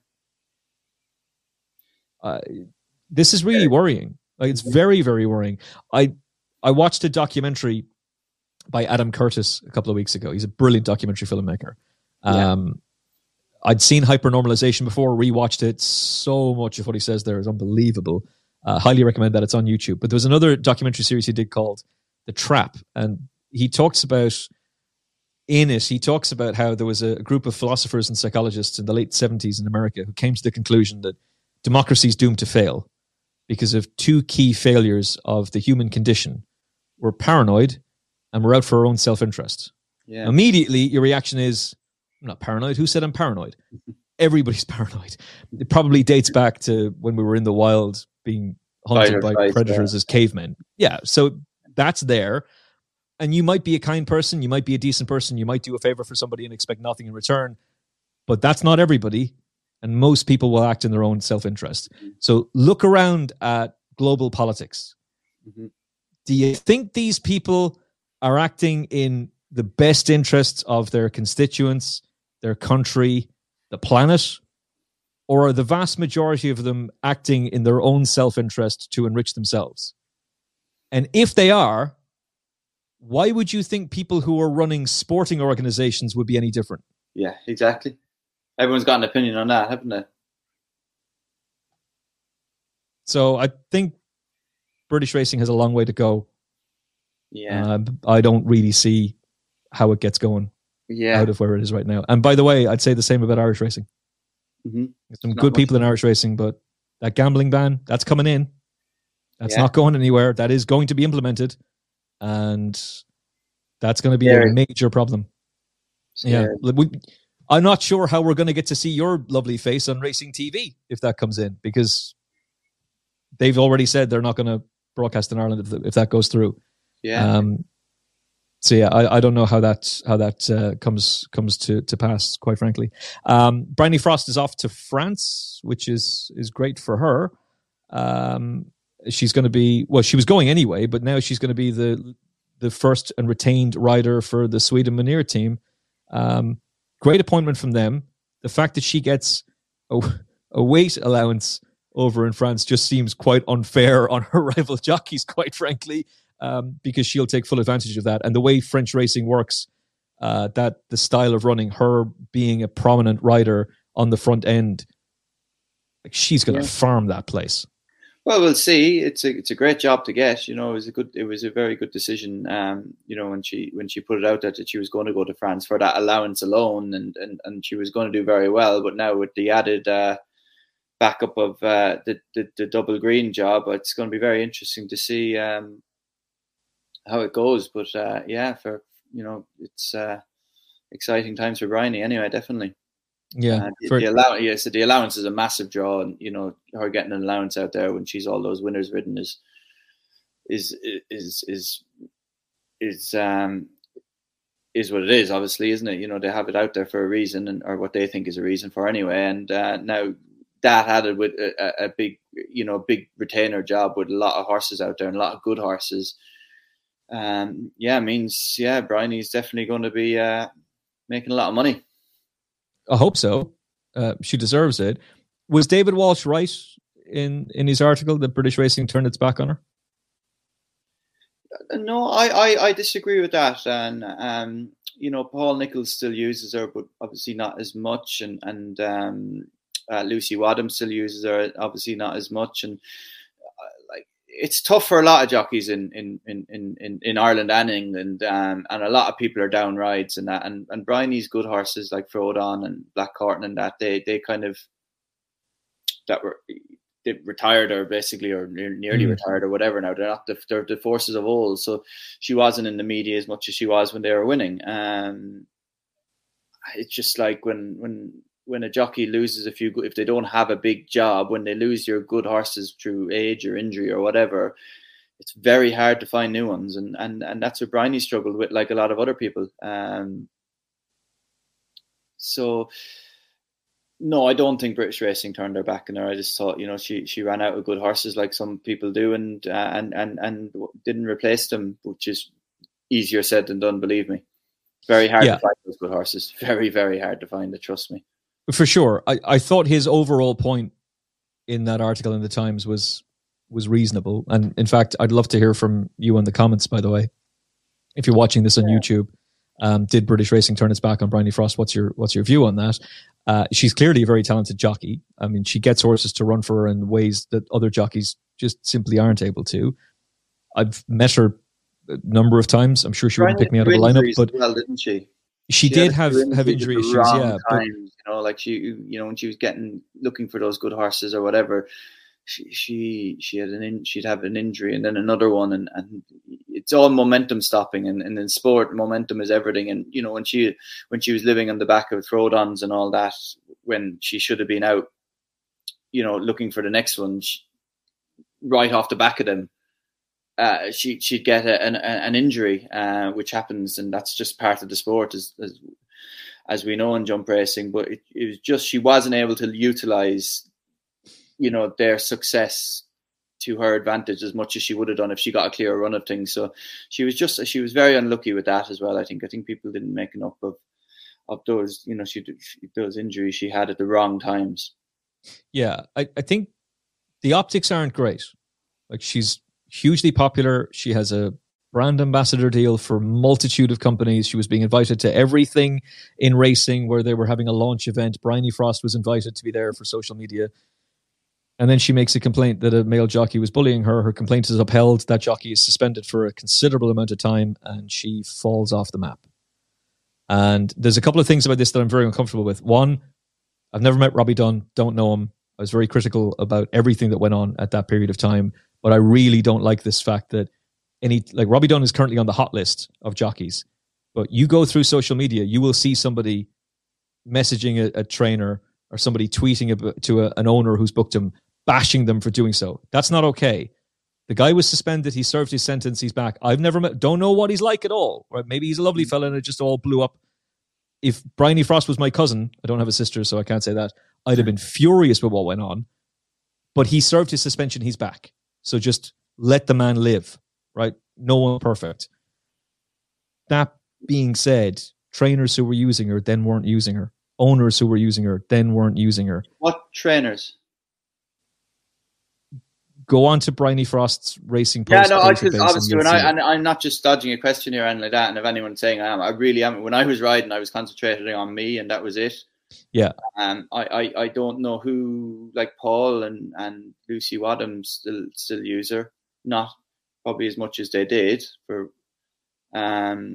Speaker 6: This is really worrying. Like, it's very, very worrying. I watched a documentary by Adam Curtis a couple of weeks ago. He's a brilliant documentary filmmaker. I'd seen Hypernormalization before, rewatched it. So much of what he says there is unbelievable. Highly recommend that. It's on YouTube. But there was another documentary series he did called The Trap. And he talks about how there was a group of philosophers and psychologists in the late 70s in America who came to the conclusion that democracy is doomed to fail because of two key failures of the human condition. We're paranoid and we're out for our own self-interest. Yeah. Immediately, your reaction is, I'm not paranoid. Who said I'm paranoid? Everybody's paranoid. It probably dates back to when we were in the wild being hunted by predators as cavemen. Yeah, so that's there. And you might be a kind person, you might be a decent person, you might do a favor for somebody and expect nothing in return. But that's not everybody. And most people will act in their own self-interest. So look around at global politics. Mm-hmm. Do you think these people are acting in the best interests of their constituents, their country, the planet? Or are the vast majority of them acting in their own self-interest to enrich themselves? And if they are, why would you think people who are running sporting organizations would be any different?
Speaker 7: Yeah, exactly. Everyone's got an opinion on that, haven't they?
Speaker 6: So I think British racing has a long way to go.
Speaker 7: Yeah.
Speaker 6: I don't really see how it gets going out of where it is right now. And by the way, I'd say the same about Irish racing. Mm-hmm. There's some good people in Irish racing, but that gambling ban, that's coming in. That's not going anywhere. That is going to be implemented. And that's going to be a major problem. Scary. Yeah. I'm not sure how we're going to get to see your lovely face on racing TV if that comes in, because they've already said they're not going to broadcast in Ireland if that goes through. Yeah. So yeah, I don't know how that comes to pass, quite frankly. Bryony Frost is off to France, which is great for her. She's going to be, well, she was going anyway, but now she's going to be the first and retained rider for the Sweden Munir team. Great appointment from them. The fact that she gets a weight allowance over in France just seems quite unfair on her rival jockeys, quite frankly, because she'll take full advantage of that. And the way French racing works, that the style of running, her being a prominent rider on the front end, like, she's going to farm that place.
Speaker 7: Well, we'll see. It's a great job to get. You know, it was a very good decision. You know, when she put it out that she was going to go to France for that allowance alone, and she was going to do very well. But now with the added backup of the double green job, it's going to be very interesting to see how it goes. But it's exciting times for Bryony anyway, definitely.
Speaker 6: Yeah,
Speaker 7: the allowance is a massive draw, and you know, her getting an allowance out there when she's all those winners ridden is what it is, obviously, isn't it? You know, they have it out there for a reason, or what they think is a reason for anyway. And now that added with a big retainer job with a lot of horses out there and a lot of good horses, means Bryony's definitely going to be making a lot of money.
Speaker 6: I hope so. She deserves it. Was David Walsh right in his article that British racing turned its back on her?
Speaker 7: No, I disagree with that. And Paul Nicholls still uses her, but obviously not as much. And Lucy Wadham still uses her, obviously not as much. And it's tough for a lot of jockeys in Ireland and England, and a lot of people are down rides and that. And Bryony's good horses like Frodon and Black Corton and that, they retired, or basically, or nearly retired, or whatever. Now they're the forces of old. So she wasn't in the media as much as she was when they were winning. it's just like when a jockey loses if they don't have a big job, when they lose your good horses through age or injury or whatever, it's very hard to find new ones, and that's what Bryony struggled with, like a lot of other people. So no, I don't think British Racing turned their back on her. I just thought, she ran out of good horses like some people do, and didn't replace them, which is easier said than done. Believe me, very hard to find those good horses. Very, very hard to find it. Trust me.
Speaker 6: For sure. I thought his overall point in that article in the Times was reasonable. And in fact, I'd love to hear from you in the comments, by the way. If you're watching this on YouTube, did British Racing turn its back on Bryony Frost? What's your view on that? She's clearly a very talented jockey. I mean, she gets horses to run for her in ways that other jockeys just simply aren't able to. I've met her a number of times. I'm sure she wouldn't pick me out of the lineup, but
Speaker 7: didn't she?
Speaker 6: She did have injury issues, yeah.
Speaker 7: Times, like she, when she was looking for those good horses or whatever, she'd have an injury and then another one, and it's all momentum stopping, and in sport, momentum is everything. And when she was living on the back of throwdowns and all that, when she should have been out, looking for the next one, right off the back of them. She'd get an injury, which happens, and that's just part of the sport, as we know in jump racing. But it was just she wasn't able to utilize, their success to her advantage as much as she would have done if she got a clear run of things. So she was very unlucky with that as well. I think people didn't make enough of those, those injuries she had at the wrong times.
Speaker 6: Yeah, I think the optics aren't great. Like, she's hugely popular. She has a brand ambassador deal for a multitude of companies. She was being invited to everything in racing where they were having a launch event. Bryony Frost was invited to be there for social media. And then she makes a complaint that a male jockey was bullying her. Her complaint is upheld. That jockey is suspended for a considerable amount of time, and she falls off the map. And there's a couple of things about this that I'm very uncomfortable with. One, I've never met Robbie Dunn, don't know him. I was very critical about everything that went on at that period of time. But I really don't like this fact that Robbie Dunn is currently on the hot list of jockeys. But you go through social media, you will see somebody messaging a trainer or somebody tweeting to an owner who's booked him, bashing them for doing so. That's not okay. The guy was suspended. He served his sentence. He's back. I've never met, don't know what he's like at all. Right? Maybe he's a lovely fella and it just all blew up. If Bryony Frost was my cousin, I don't have a sister, so I can't say that, I'd have been furious with what went on. But he served his suspension. He's back. So just let the man live, right? No one perfect. That being said, trainers who were using her then weren't using her. Owners who were using her then weren't using her.
Speaker 7: What trainers?
Speaker 6: Go on to Bryony Frost's racing post.
Speaker 7: Yeah, no, obviously, I'm not just dodging a question here and like that. And if anyone's saying I am, I really am. When I was riding, I was concentrating on me, and that was it.
Speaker 6: Yeah.
Speaker 7: I don't know who, like Paul and Lucy Wadham still use her. Not probably as much as they did. Well,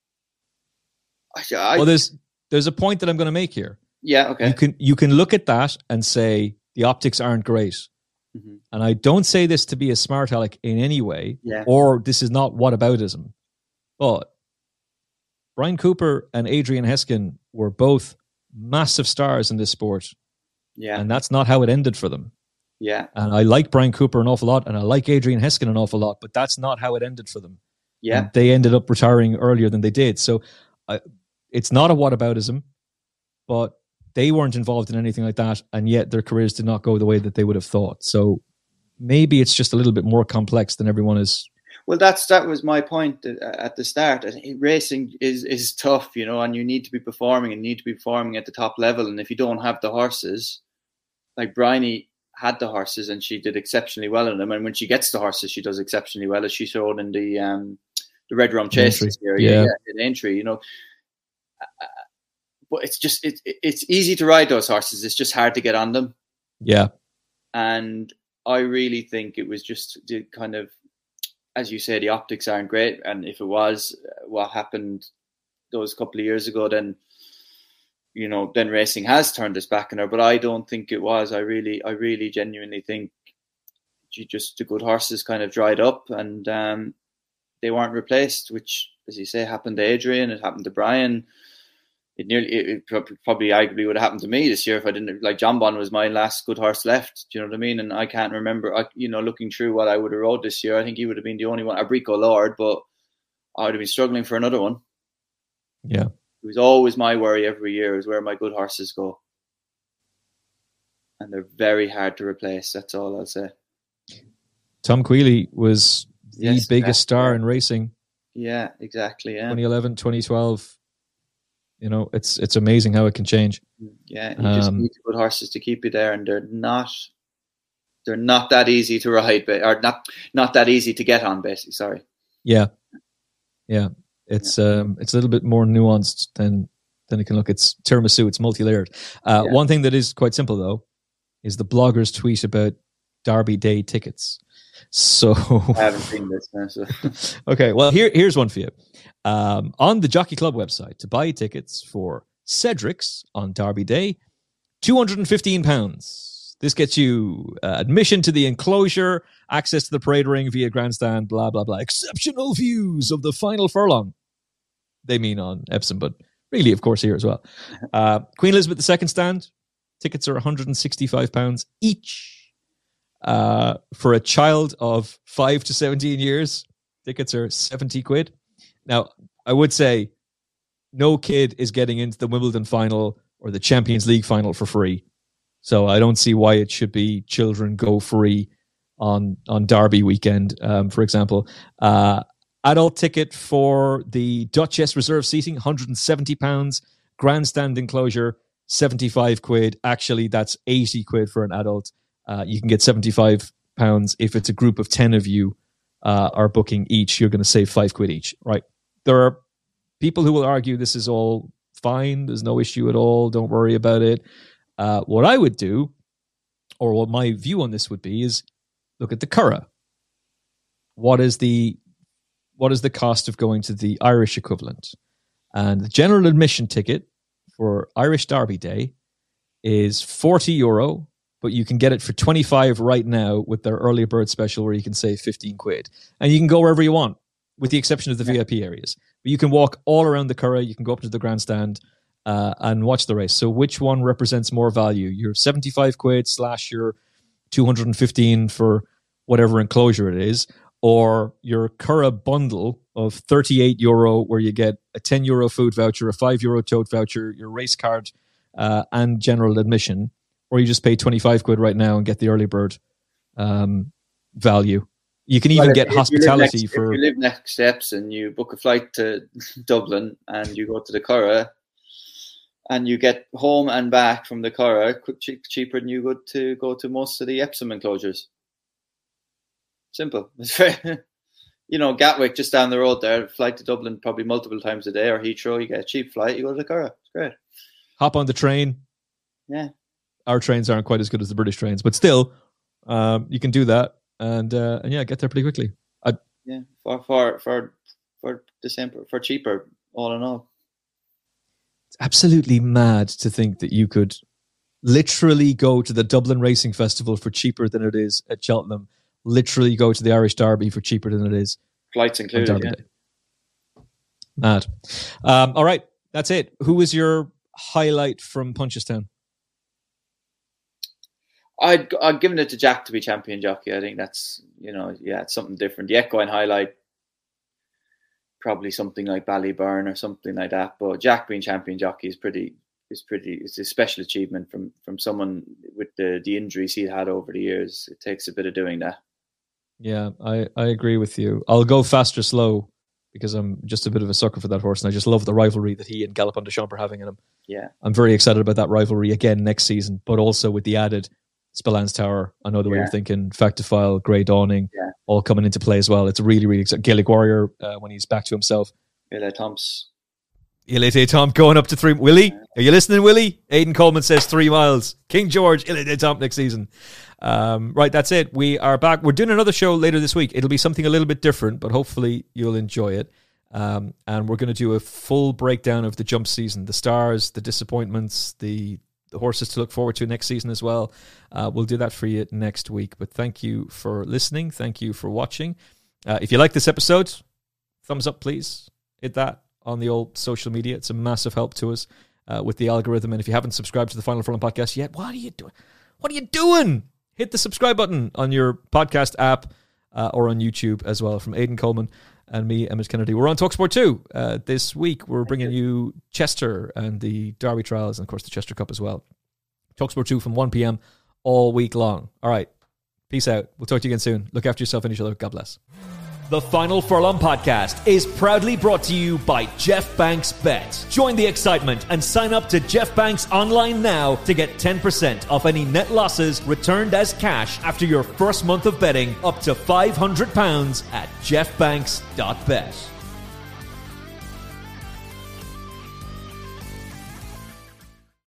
Speaker 6: there's a point that I'm going to make here.
Speaker 7: Yeah, okay.
Speaker 6: You can look at that and say the optics aren't great. Mm-hmm. And I don't say this to be a smart aleck in any way, or this is not whataboutism. But Brian Cooper and Adrian Heskin were both massive stars in this sport.
Speaker 7: Yeah.
Speaker 6: And that's not how it ended for them.
Speaker 7: Yeah.
Speaker 6: And I like Brian Cooper an awful lot, and I like Adrian Heskin an awful lot, but that's not how it ended for them.
Speaker 7: Yeah.
Speaker 6: And they ended up retiring earlier than they did. So it's not a whataboutism, but they weren't involved in anything like that, and yet their careers did not go the way that they would have thought. So maybe it's just a little bit more complex than everyone is.
Speaker 7: Well, that was my point at the start. Racing is tough, and you need to be performing and need to be performing at the top level. And if you don't have the horses, like Bryony had the horses and she did exceptionally well in them. And when she gets the horses, she does exceptionally well, as she showed in the Red Rum Chase this year. Yeah, in entry, But it's just it's easy to ride those horses. It's just hard to get on them.
Speaker 6: Yeah,
Speaker 7: and I really think it was just the kind of, as you say, the optics aren't great. And if it was what happened those couple of years ago, then then racing has turned its back on her. But I don't think it was. I really genuinely think the good horses kind of dried up and they weren't replaced, which, as you say, happened to Adrian. It happened to Brian. it probably arguably would have happened to me this year if I didn't, like, John Bon was my last good horse left. Do you know what I mean? And I can't remember, looking through what I would have rode this year, I think he would have been the only one, Abrico Lord, but I would have been struggling for another one.
Speaker 6: Yeah.
Speaker 7: It was always my worry every year is where my good horses go. And they're very hard to replace. That's all I'll say.
Speaker 6: Tom Queally was the biggest star in racing.
Speaker 7: Yeah, exactly. Yeah.
Speaker 6: 2011, 2012. It's amazing how it can change.
Speaker 7: Yeah, you just need good horses to keep you there, and they're not that easy to ride, or not that easy to get on. Basically, sorry.
Speaker 6: Yeah. It's a little bit more nuanced than it can look. It's tiramisu. It's multi-layered. One thing that is quite simple though is the bloggers tweet about Derby Day tickets. So
Speaker 7: I haven't seen this now. So.
Speaker 6: Okay, well here's one for you. On the Jockey Club website, to buy tickets for Cedric's on Derby Day, £215. This gets you admission to the enclosure, access to the parade ring via grandstand, blah, blah, blah. Exceptional views of the final furlong. They mean on Epsom, but really, of course, here as well. Queen Elizabeth II stand, tickets are £165 each. For a child of 5 to 17 years, tickets are 70 quid. Now, I would say no kid is getting into the Wimbledon final or the Champions League final for free. So I don't see why it should be children go free on Derby weekend, for example. Adult ticket for the Duchess reserve seating, £170. Grandstand enclosure, 75 quid. Actually, that's 80 quid for an adult. You can get £75 if it's a group of 10 of you are booking each. You're going to save 5 quid each, right? There are people who will argue this is all fine. There's no issue at all. Don't worry about it. What I would do, or what my view on this would be, is look at the Curragh. What is the cost of going to the Irish equivalent? And the general admission ticket for Irish Derby Day is €40, but you can get it for 25 right now with their early bird special where you can save 15 quid. And you can go wherever you want, with the exception of the VIP areas. But you can walk all around the Curragh, you can go up to the grandstand and watch the race. So which one represents more value? Your 75 quid / your 215 for whatever enclosure it is, or your Curragh bundle of €38 where you get a €10 food voucher, a €5 tote voucher, your race card, and general admission, or you just pay 25 quid right now and get the early bird value. You can even get hospitality
Speaker 7: if you live next to Epsom, you book a flight to Dublin and you go to the Curragh and you get home and back from the Curragh cheaper than you would to go to most of the Epsom enclosures. Simple. It's fair. Gatwick just down the road there, flight to Dublin probably multiple times a day, or Heathrow, you get a cheap flight, you go to the Curragh. It's great.
Speaker 6: Hop on the train.
Speaker 7: Yeah. Our
Speaker 6: trains aren't quite as good as the British trains, but still, you can do that and get there pretty quickly. For December, for cheaper, all in all. It's absolutely mad to think that you could literally go to the Dublin Racing Festival for cheaper than it is at Cheltenham. Literally go to the Irish Derby for cheaper than it is.
Speaker 7: Flights included, yeah.
Speaker 6: Mad. All right, that's it. Who was your highlight from Punchestown?
Speaker 7: I'd given it to Jack to be champion jockey. I think that's, it's something different. The equine highlight, probably something like Ballyburn or something like that. But Jack being champion jockey it's a special achievement from someone with the injuries he had over the years. It takes a bit of doing that.
Speaker 6: Yeah, I agree with you. I'll go fast or slow because I'm just a bit of a sucker for that horse, and I just love the rivalry that he and Galopin Des Champs are having in him.
Speaker 7: Yeah,
Speaker 6: I'm very excited about that rivalry again next season, but also with the added Spillane Tower. I know the way you're thinking. Factifile, Grey Dawning, all coming into play as well. It's really, really exciting. Gaelic Warrior when he's back to himself.
Speaker 7: Ile Tom's.
Speaker 6: Ile Tom going up to 3. Willie, are you listening, Willie? Aidan Coleman says 3 miles. King George, Ile Tom next season. Right, that's it. We are back. We're doing another show later this week. It'll be something a little bit different, but hopefully you'll enjoy it. And we're going to do a full breakdown of the jump season, the stars, the disappointments, the horses to look forward to next season as well. We'll do that for you next week. But thank you for listening. Thank you for watching. If you like this episode, thumbs up, please. Hit that. on the old social media. It's a massive help to us with the algorithm. And if you haven't subscribed to the Final Furlong podcast yet, what are you doing? What are you doing? Hit the subscribe button on your podcast app or on YouTube as well. From Aidan Coleman and me, Emmett Kennedy. We're on TalkSport 2 this week. We're bringing you Chester and the Derby Trials and, of course, the Chester Cup as well. TalkSport 2 from 1 p.m. all week long. All right. Peace out. We'll talk to you again soon. Look after yourself and each other. God bless.
Speaker 8: The Final Furlong podcast is proudly brought to you by Jeff Banks Bet. Join the excitement and sign up to Jeff Banks online now to get 10% off any net losses returned as cash after your first month of betting up to £500 at jeffbanks.bet.